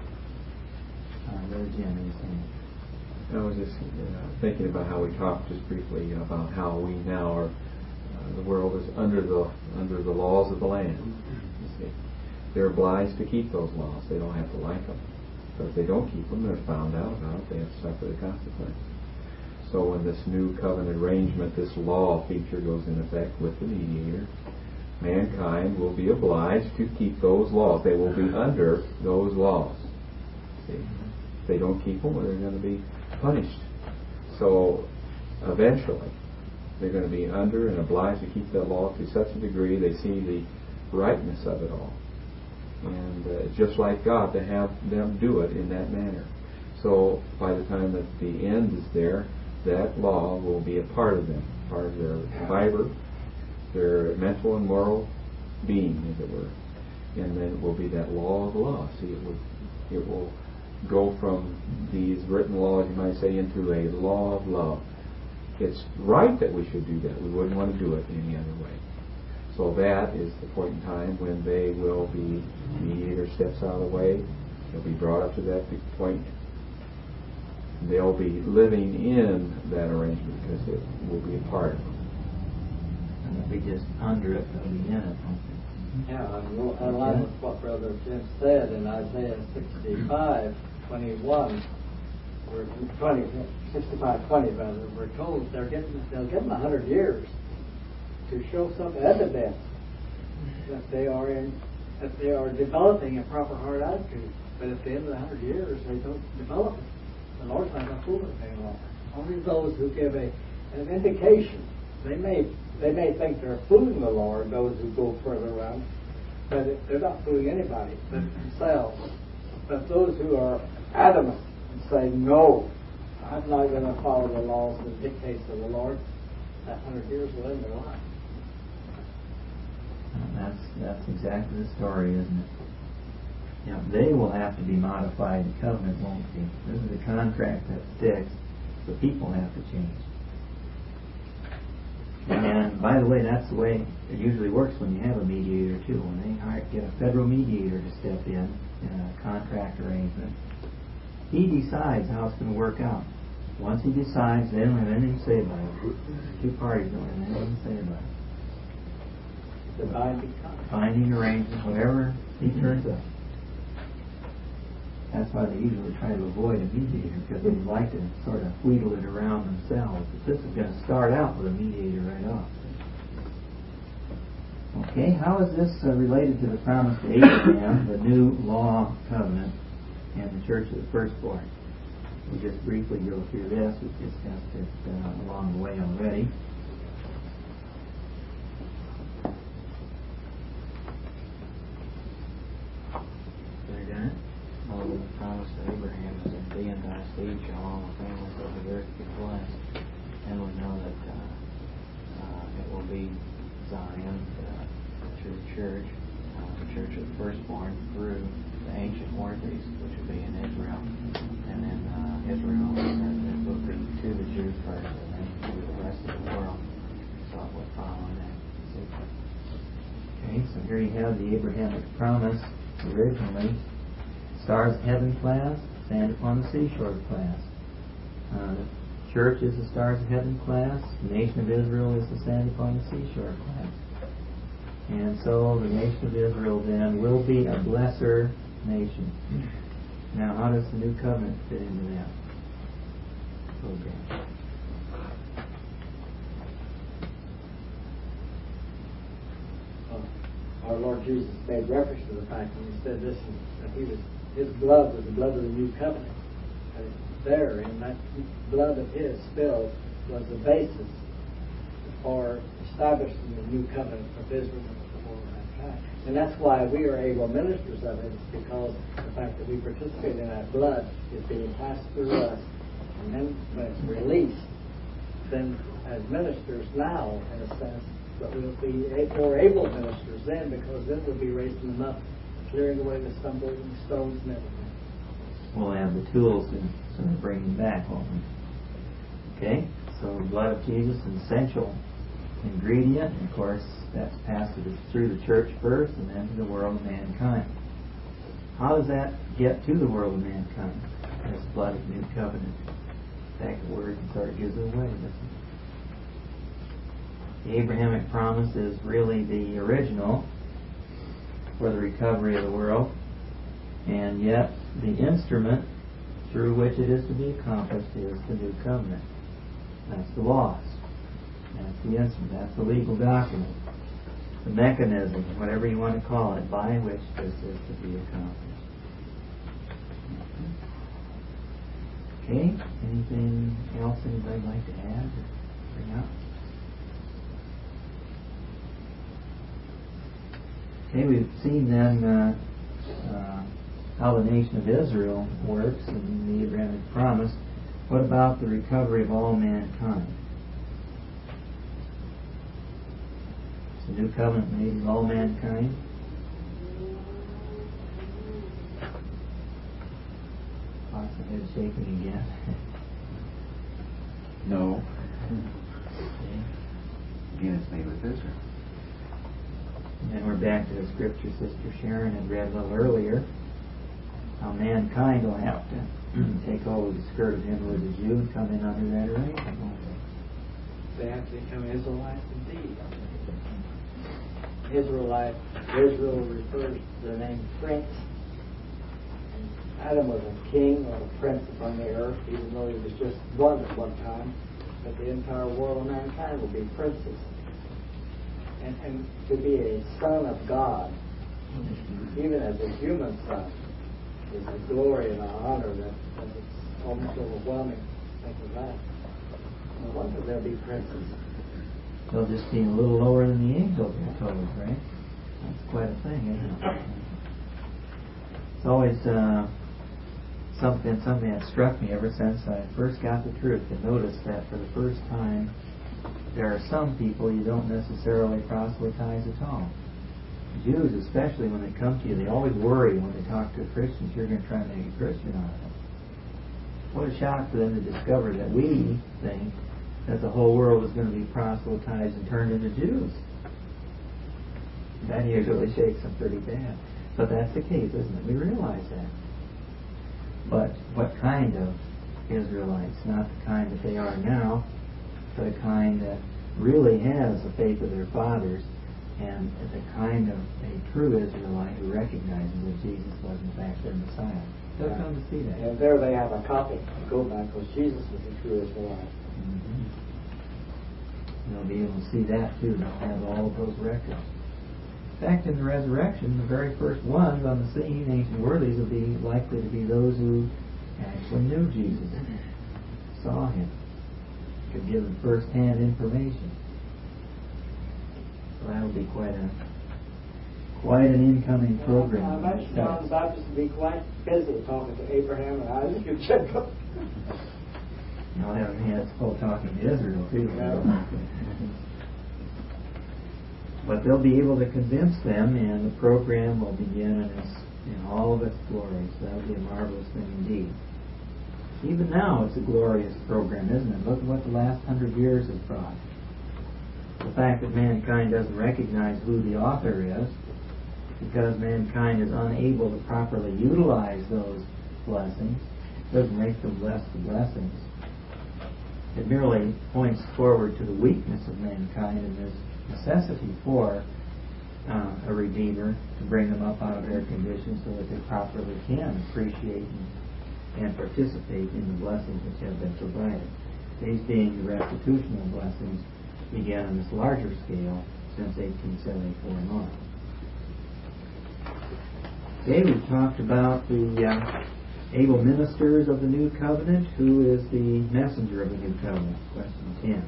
Uh, Brother Jim, anything? I was just uh, thinking about how we talked just briefly about how we now are, uh, the world is under the under the laws of the land. You see, they're obliged to keep those laws. They don't have to like them, but if they don't keep them, they're found out about it. They have to suffer the consequences. So when this new covenant arrangement, this law feature goes in effect with the mediator, mankind will be obliged to keep those laws. They will be under those laws. See? If they don't keep them, they're going to be punished. So eventually, they're going to be under and obliged to keep that law to such a degree they see the rightness of it all. And uh, just like God, to have them do it in that manner. So by the time that the end is there, that law will be a part of them, part of their fiber, their mental and moral being, as it were. And then it will be that law of love. See, it will, it will go from these written laws, you might say, into a law of love. It's right that we should do that. We wouldn't want to do it any other way. So that is the point in time when they will be, the mediator steps out of the way, they'll be brought up to that point. They'll be living in that arrangement because it will be a part of them. And they'll be just under it, they'll be in it. Yeah, I'm in line with what Brother Jim said in Isaiah sixty-five twenty-one. We're twenty, sixty-five twenty rather. We're told they're getting they'll give them a hundred years to show some evidence that they are in, that they are developing a proper heart attitude. But at the end of the hundred years, they don't develop it. The Lord's not going to fool them any longer. Only those who give a an indication. They may they may think they're fooling the Lord, those who go further around, but it, they're not fooling anybody but themselves. But those who are adamant and say, no, I'm not going to follow the laws and dictates of the Lord, that hundred years will end their life. That's that's exactly the story, isn't it? You know, they will have to be modified. The covenant won't be. This is a contract that sticks. The people have to change. And by the way, that's the way it usually works when you have a mediator too. When they hire, get a federal mediator to step in in a contract arrangement, he decides how it's going to work out. Once he decides, they don't have anything to say about it. Two parties don't have anything to say about it. The binding contract. Binding arrangement, whatever he turns up. That's why they usually try to avoid a mediator, because they like to sort of wheedle it around themselves. But this is going to start out with a mediator right off. Okay, how is this uh, related to the promise to Abraham, the new law covenant, and the church of the firstborn? We'll just briefly go through this. We've discussed it uh, along the way already. Very good. Oh, the promise to Abraham is in thee and thy seed shall all the families of the earth be blessed. And we know that uh, uh, it will be Zion uh, through the church, uh, the church of the firstborn, through the ancient northeast, which will be in Israel. And then uh, Israel, uh, it will be to the Jews first, and then to the rest of the world. So it will follow in that sequence. Okay, so here you have the Abrahamic promise originally. Stars of heaven class, sand upon the seashore class. Uh, the church is the stars of heaven class. The nation of Israel is the sand upon the seashore class. And so the nation of Israel then will be a blesser nation. Now, how does the new covenant fit into that program? Uh, our Lord Jesus made reference to the fact when he said this, that he was His blood was the blood of the new covenant. And there, in that blood of His spilled, was the basis for establishing the new covenant of Israel before mankind. And that's why we are able ministers of it, because the fact that we participate in that blood is being passed through us. And then when it's released, then as ministers now, in a sense, but we'll be more able ministers then, because then we'll be raising them up, clearing away the stumbling stones and everything. We'll have the tools to sort of bring them back, won't we? Okay, so the blood of Jesus is an essential ingredient, and of course that's passed through the church first and then to the world of mankind. How does that get to the world of mankind? This blood of the new covenant. In fact, the word sort of gives it away, doesn't it? The Abrahamic promise is really the original for the recovery of the world, and yet the instrument through which it is to be accomplished is the new covenant. That's the laws. That's the instrument. That's the legal document. The mechanism, whatever you want to call it, by which this is to be accomplished. Okay, anything else anybody would like to add or bring up? Okay, we've seen then uh, uh, how the nation of Israel works in the Abrahamic promise. What about the recovery of all mankind? Is the new covenant made with all mankind? Lots of head shaking again. No. Okay. Again, it's made with Israel. And then we're back to the scripture Sister Sharon had read a little earlier. How mankind will have to take over the skirt of him who is a Jew and come in under that arrangement, won't they? They have to become Israelites indeed. Israelite, Israel refers to the name prince. And Adam was a king or a prince upon the earth, even though he was just one at one time. But the entire world of mankind will be princes. and, and to be a son of God, even as a human son, is a glory and an honor that, that it's almost overwhelming to think of that. No wonder there'll be princes. They'll just be a little lower than the angels, you're told, right? That's quite a thing, isn't it? It's always uh, something something that struck me ever since I first got the truth, to notice that for the first time there are some people you don't necessarily proselytize at all. Jews, especially when they come to you, they always worry when they talk to Christians, you're going to try and make a Christian out of them. What a shock for them to discover that we think that the whole world is going to be proselytized and turned into Jews. That usually shakes them pretty bad. But that's the case, isn't it? We realize that. But what kind of Israelites? Not the kind that they are now, but a kind that really has the faith of their fathers, and the kind of a true Israelite who recognizes that Jesus was in fact their Messiah. They'll Yeah. come to see that. And there they have a copy to go back, because Jesus was the true Israelite. Mm-hmm. They'll be able to see that too. They'll have all of those records. In fact, in the resurrection, the very first ones on the scene, ancient worthies, will be likely to be those who actually knew Jesus, saw him, could give them first-hand information. So that'll be quite a quite an incoming program. I imagine John the Baptist would be quite busy talking to Abraham and Isaac and Jacob. You'll have a hands full talking to Israel too. Yeah. But they'll be able to convince them, and the program will begin in, its, in all of its glory. So that will be a marvelous thing indeed. Even now, it's a glorious program, isn't it? Look at what the last hundred years has brought. The fact that mankind doesn't recognize who the author is, because mankind is unable to properly utilize those blessings, doesn't make them less the blessings. It merely points forward to the weakness of mankind and this necessity for uh, a Redeemer to bring them up out of their condition so that they properly can appreciate and, and participate in the blessings which have been provided. These being the restitutional blessings began on this larger scale since eighteen seventy-four and on. Today we've talked about the uh, able ministers of the new covenant. Who is the messenger of the new covenant? Question ten.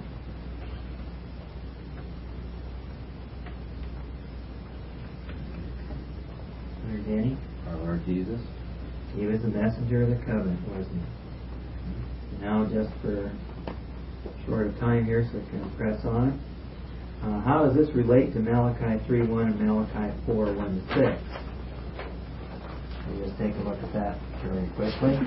Brother Danny? Our Lord Jesus. He was the messenger of the covenant, wasn't he? Now, just for a short of time here, so we can press on. Uh, how does this relate to Malachi three one and Malachi four one to six? We'll just take a look at that very quickly.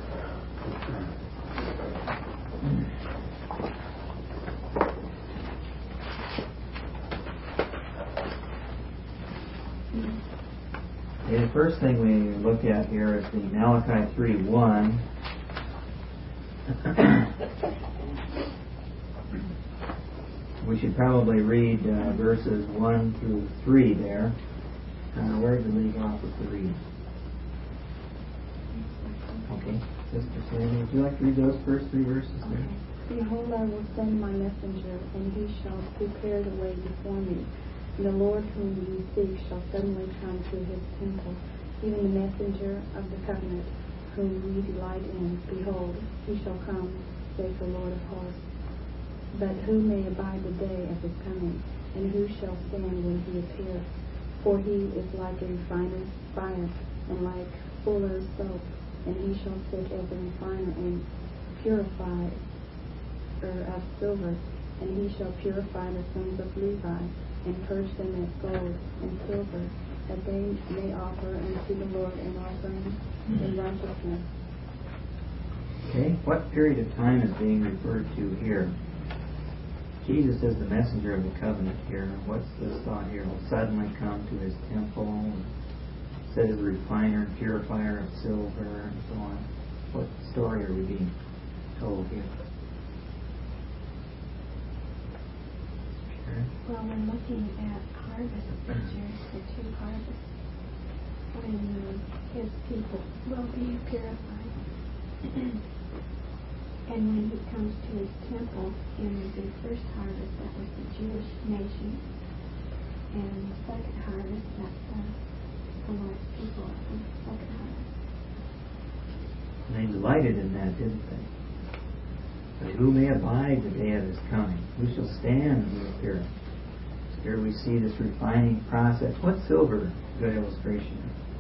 Okay, the first thing we look at here is the Malachi three one. We should probably read uh, verses one through three there. Uh, where did we leave off with the reading? Okay, Sister Sandy, would you like to read those first three verses there? Behold, I will send my messenger, and he shall prepare the way before me. And the Lord whom you seek shall suddenly come to his temple, even the messenger of the covenant, whom ye delight in. Behold, he shall come, saith the Lord of hosts. But who may abide the day of his coming? And who shall stand when he appeareth? For he is like a refiner's fire, and like fuller's soap. And he shall sit as a refiner and purify of silver. And he shall purify the sons of Levi, and purge them as gold and silver, that they may offer unto the Lord an offering in righteousness. Okay, what period of time is being referred to here? Jesus is the messenger of the covenant here. What's this thought here? Will suddenly come to his temple, sit as a refiner, purifier of silver, and so on. What story are we being told here? Sure. Well, we're looking at harvest pictures, the two harvests, when his people will be purified. And when he comes to his temple in the first harvest, that was the Jewish nation, And the second harvest, that's the, the Lord's people, the second harvest. And they delighted in that, didn't they? But who may abide the day of his coming? Who shall stand in the appearance? Here we see this refining process. What's silver? Good illustration.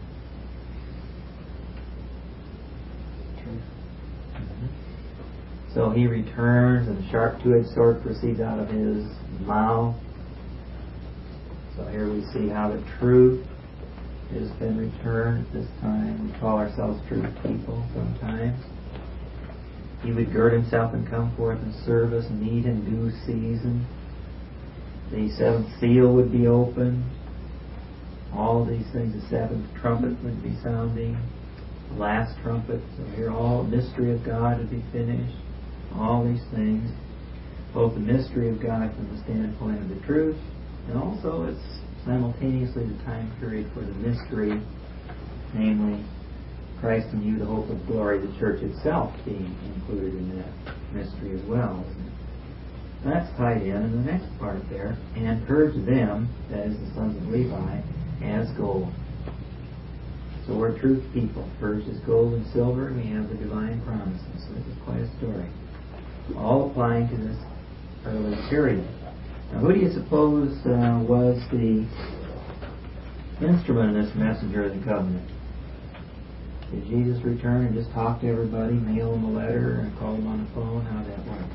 Mm-hmm. So he returns, and the sharp two-edged sword proceeds out of his mouth. So here we see how the truth has been returned at this time. We call ourselves truth people sometimes. He would gird himself and come forth in service, meet in due season. The seventh seal would be open. All these things, the seventh trumpet would be sounding. The last trumpet. So here all the mystery of God would be finished. All these things. Both the mystery of God from the standpoint of the truth, and also it's simultaneously the time period for the mystery, namely Christ in you, the hope of glory, the church itself being included in that mystery as well. That's tied in in the next part there. And purge them, that is the sons of Levi, as gold. So we're truth people. Purged as gold and silver, and we have the divine promises. So this is quite a story. All applying to this early period. Now who do you suppose uh, was the instrument in this messenger of the covenant? Did Jesus return and just talk to everybody, mail them a letter, and call them on the phone? How did that work?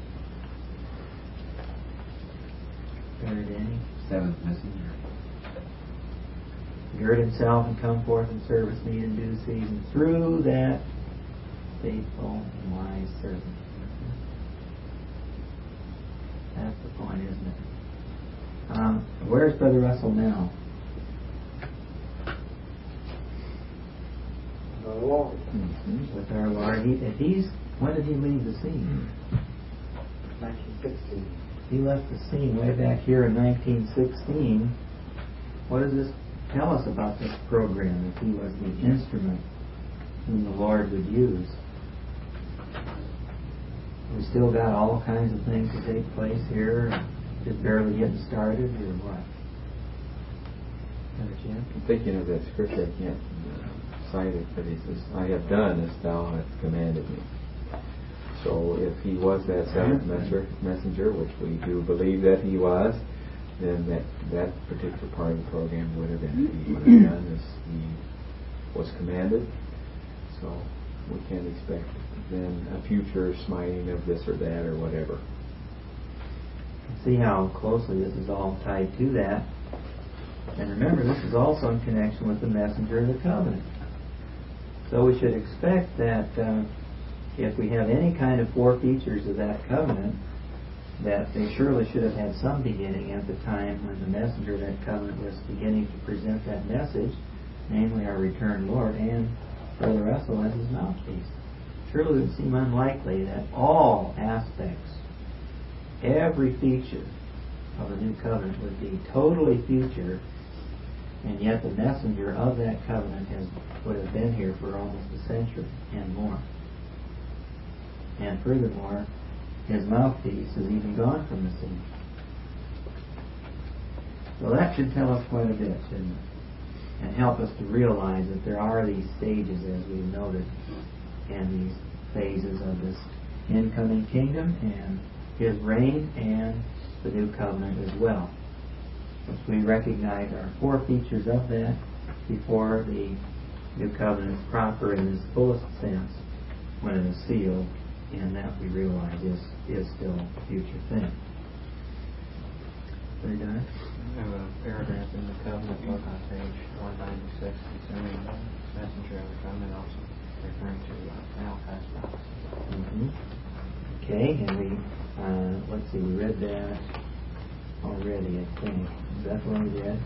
Better Danny? Seventh messenger. Gird himself and come forth in service, meet in due season, through that faithful and wise servant. That's the point, isn't it? Um, where's Brother Russell now? The Lord. Mm-hmm. With our Lord. He, if he's, when did he leave the scene? nineteen sixteen. He left the scene way back here in nineteen sixteen. What does this tell us about this program, if he was the instrument whom the Lord would use? We still got all kinds of things to take place here, just barely getting started, or what? Brother Jim? I'm thinking of that scripture, I can't uh, cite it, but he says, I have done as thou hast commanded me. So if he was that seventh messenger, messenger, which we do believe that he was, then that, that particular part of the program would have been, he would have done as he was commanded. So we can't expect then a future smiting of this or that or whatever. See how closely this is all tied to that. And remember, this is also in connection with the messenger of the covenant. So we should expect that uh, if we have any kind of four features of that covenant, that they surely should have had some beginning at the time when the messenger of that covenant was beginning to present that message, namely our returned Lord and Brother Russell as his mouthpiece. Surely it would seem unlikely that all aspects, every feature of the new covenant would be totally future, and yet the messenger of that covenant has would have been here for almost a century and more. And furthermore, his mouthpiece has even gone from the scene. So that should tell us quite a bit, shouldn't it? And help us to realize that there are these stages, as we've noted, and these phases of this incoming kingdom and his reign and the new covenant as well, which we recognize are four features of that before the new covenant is proper in its fullest sense when it is sealed, and that we realize is, is still a future thing. Very good. I have a paragraph in the covenant book on page one ninety-six concerning the messenger of the covenant, also referring to uh, Malachi's prophecy. Mm-hmm. Okay, and we, uh, let's see, we read that already, I think. Is that the one we read?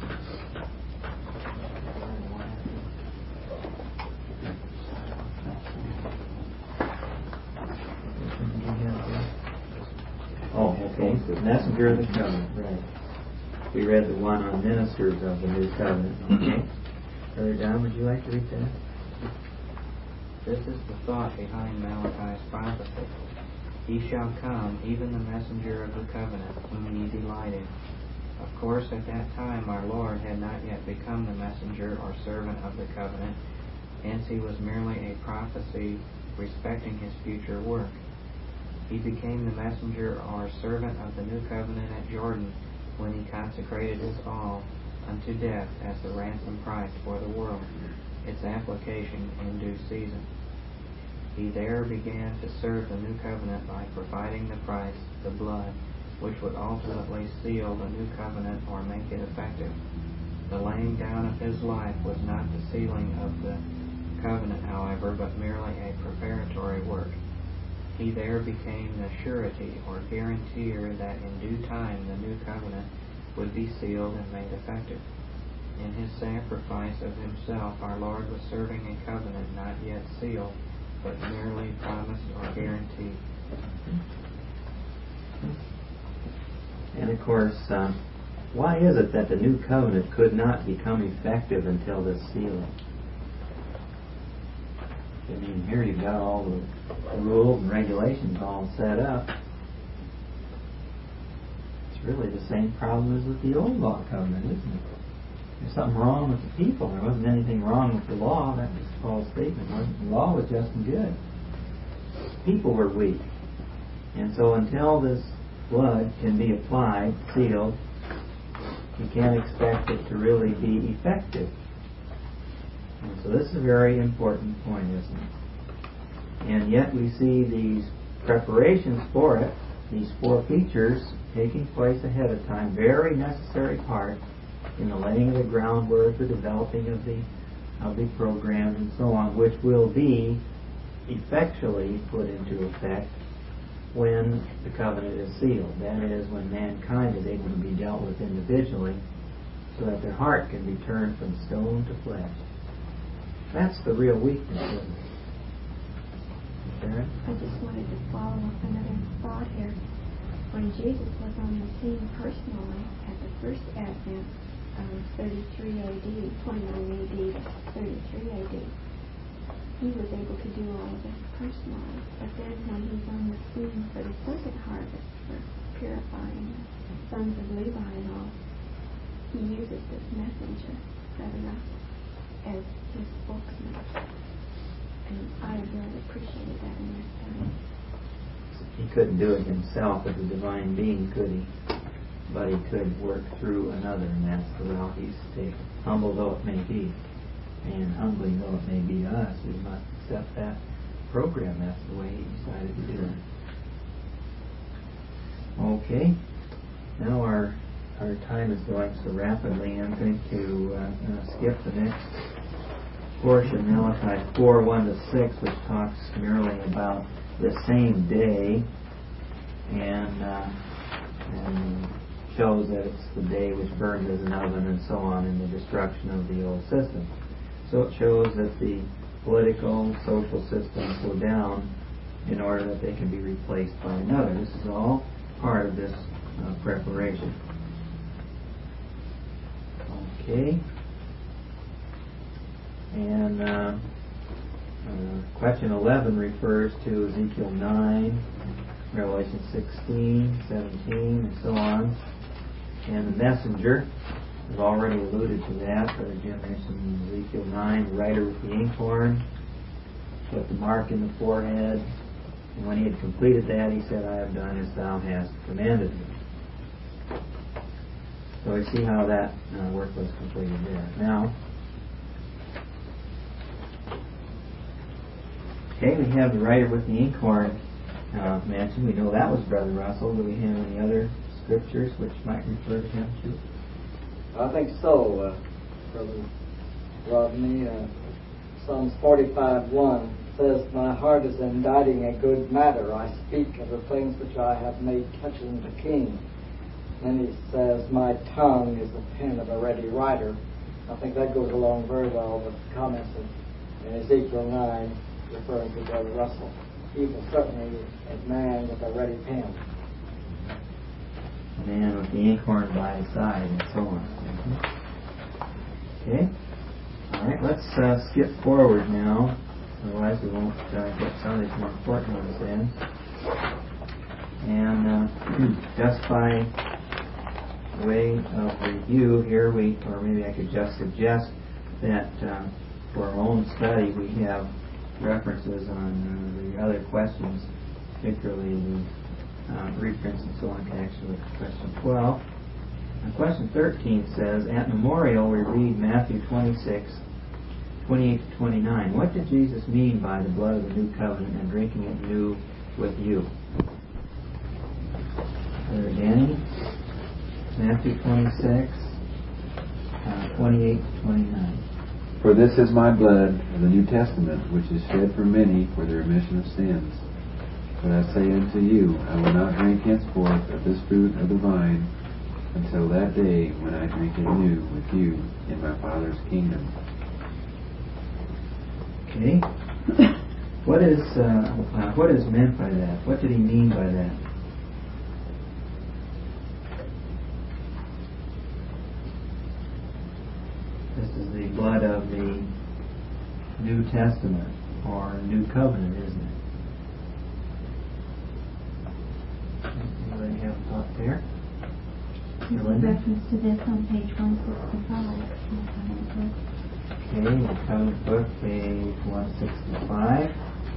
Oh, okay. So messenger of the covenant, right. We read the one on ministers of the new covenant. Okay. Brother Don, would you like to read that? This is the thought behind Malachi's prophecy. He shall come, even the messenger of the covenant, whom ye delight in. Of course, at that time our Lord had not yet become the messenger or servant of the covenant, hence he was merely a prophecy respecting his future work. He became the messenger or servant of the new covenant at Jordan when he consecrated us all unto death as the ransom price for the world, its application in due season. He there began to serve the new covenant by providing the price, the blood, which would ultimately seal the new covenant or make it effective. The laying down of his life was not the sealing of the covenant, however, but merely a preparatory work. He there became the surety or guarantor that in due time the new covenant would be sealed and made effective. In his sacrifice of himself, our Lord was serving a covenant not yet sealed, but merely promised or guaranteed. And of course, uh, why is it that the new covenant could not become effective until this sealing? I mean, here you've got all the rules and regulations all set up. It's really the same problem as with the old law covenant, isn't it? There's something wrong with the people. There wasn't anything wrong with the law. That was Paul's statement. The law was just and good. People were weak. And so until this blood can be applied, sealed, you can't expect it to really be effective. And so this is a very important point, isn't it? And yet we see these preparations for it, these four features taking place ahead of time, very necessary part in the laying of the groundwork, the developing of the of the program, and so on, which will be effectually put into effect when the covenant is sealed. That is, when mankind is able to be dealt with individually, so that their heart can be turned from stone to flesh. That's the real weakness, isn't it? Sharon? I just wanted to follow up another thought here. When Jesus was on the scene personally at the first advent of thirty-three A D, twenty-nine A D to thirty-three A D, he was able to do all of this personally. But then when he's on the scene for the second harvest, for purifying the sons of Levi and all, he uses this messenger, Brother Russell, as his spokesman. And I really appreciated that in this time. He couldn't do it himself as a divine being, could he? But he could work through another, and that's the route he's taken. Humble though it may be, and humbling though it may be to us, we must accept that program. That's the way he decided to do it. Okay. Now our our time is going so rapidly, I'm going to uh, uh, skip the next portion, Malachi four, one to six, which talks merely about the same day, and, uh, and shows that it's the day which burns as an oven and so on in the destruction of the old system. So it shows that the political, social systems go down in order that they can be replaced by another. This is all part of this uh, preparation. Okay. And uh, uh, question eleven refers to Ezekiel nine, Revelation sixteen, seventeen, and so on. And the messenger, we've already alluded to that. Brother Jim mentioned Ezekiel nine, the rider with the inkhorn, put the mark in the forehead. And when he had completed that, he said, I have done as thou hast commanded me. So we see how that uh, work was completed there. Now, okay, we have the rider with the inkhorn uh, mentioned. We know that was Brother Russell. Do we have any other scriptures which might refer to him too? I think so, uh, Brother Rodney. Uh, Psalms forty-five one says, my heart is inditing a good matter. I speak of the things which I have made touching the king. Then he says, my tongue is the pen of a ready writer. I think that goes along very well with the comments in, in Ezekiel nine, referring to Brother Russell. He was certainly a man with a ready pen. A man with the inkhorn by his side, and so on. Okay. All right, let's uh, skip forward now. Otherwise we won't uh, get some of these more important ones in. And uh, just by way of review here, we, or maybe I could just suggest that um, for our own study we have references on uh, the other questions, particularly the uh, reprints and so on, connection with question twelve. And question thirteen says, at memorial we read Matthew twenty-six, twenty-eight to twenty-nine. What did Jesus mean by the blood of the new covenant and drinking it new with you? Brother Danny? Matthew twenty-six, uh, twenty-eight to twenty-nine. For this is my blood of the New Testament, which is shed for many for the remission of sins. But I say unto you, I will not drink henceforth of this fruit of the vine until that day when I drink it new with you in my Father's kingdom. Okay. What is uh, uh, what is meant by that? What did he mean by that? This is the blood of the New Testament or New Covenant, isn't it? Anybody have a thought there? There's a reference to this on page one sixty-five in the Covenant Book. Okay, the Covenant Book, page one sixty-five.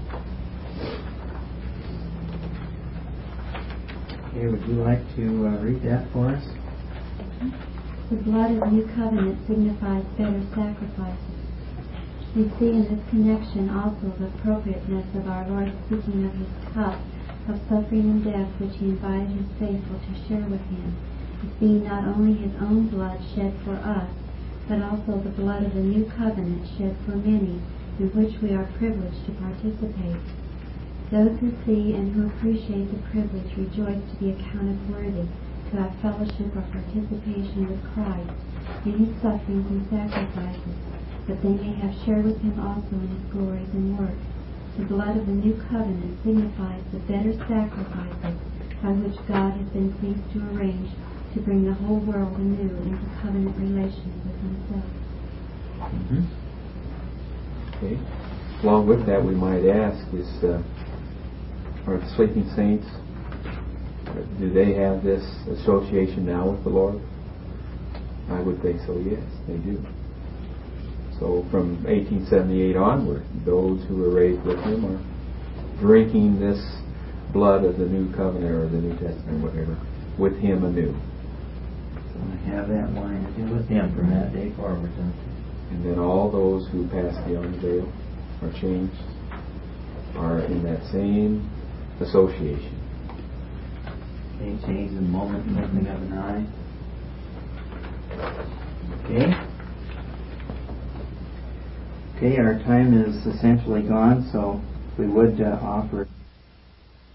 Okay, would you like to uh, read that for us? The blood of the New Covenant signifies better sacrifices. We see in this connection also the appropriateness of our Lord speaking of his cup of suffering and death which he invited his faithful to share with him, as being not only his own blood shed for us, but also the blood of the New Covenant shed for many, in which we are privileged to participate. Those who see and who appreciate the privilege rejoice to be accounted worthy to have fellowship or participation with Christ in his sufferings and sacrifices, that they may have share with him also in his glories and works. The blood of the New Covenant signifies the better sacrifices by which God has been pleased to arrange to bring the whole world anew into covenant relations with himself. Mm-hmm. Okay. Along with that, we might ask, is uh, are the sleeping saints, do they have this association now with the Lord? I would think so, yes, they do. So from eighteen seventy-eight onward, those who were raised with him are drinking this blood of the New Covenant or the New Testament, whatever, with him anew. So I have that line to do with him from that day forward, don't you? And then all those who pass beyond the veil are changed, are in that same association. Okay, change in the moment, twinkling of an eye. Okay. Okay, our time is essentially gone, so we would uh, offer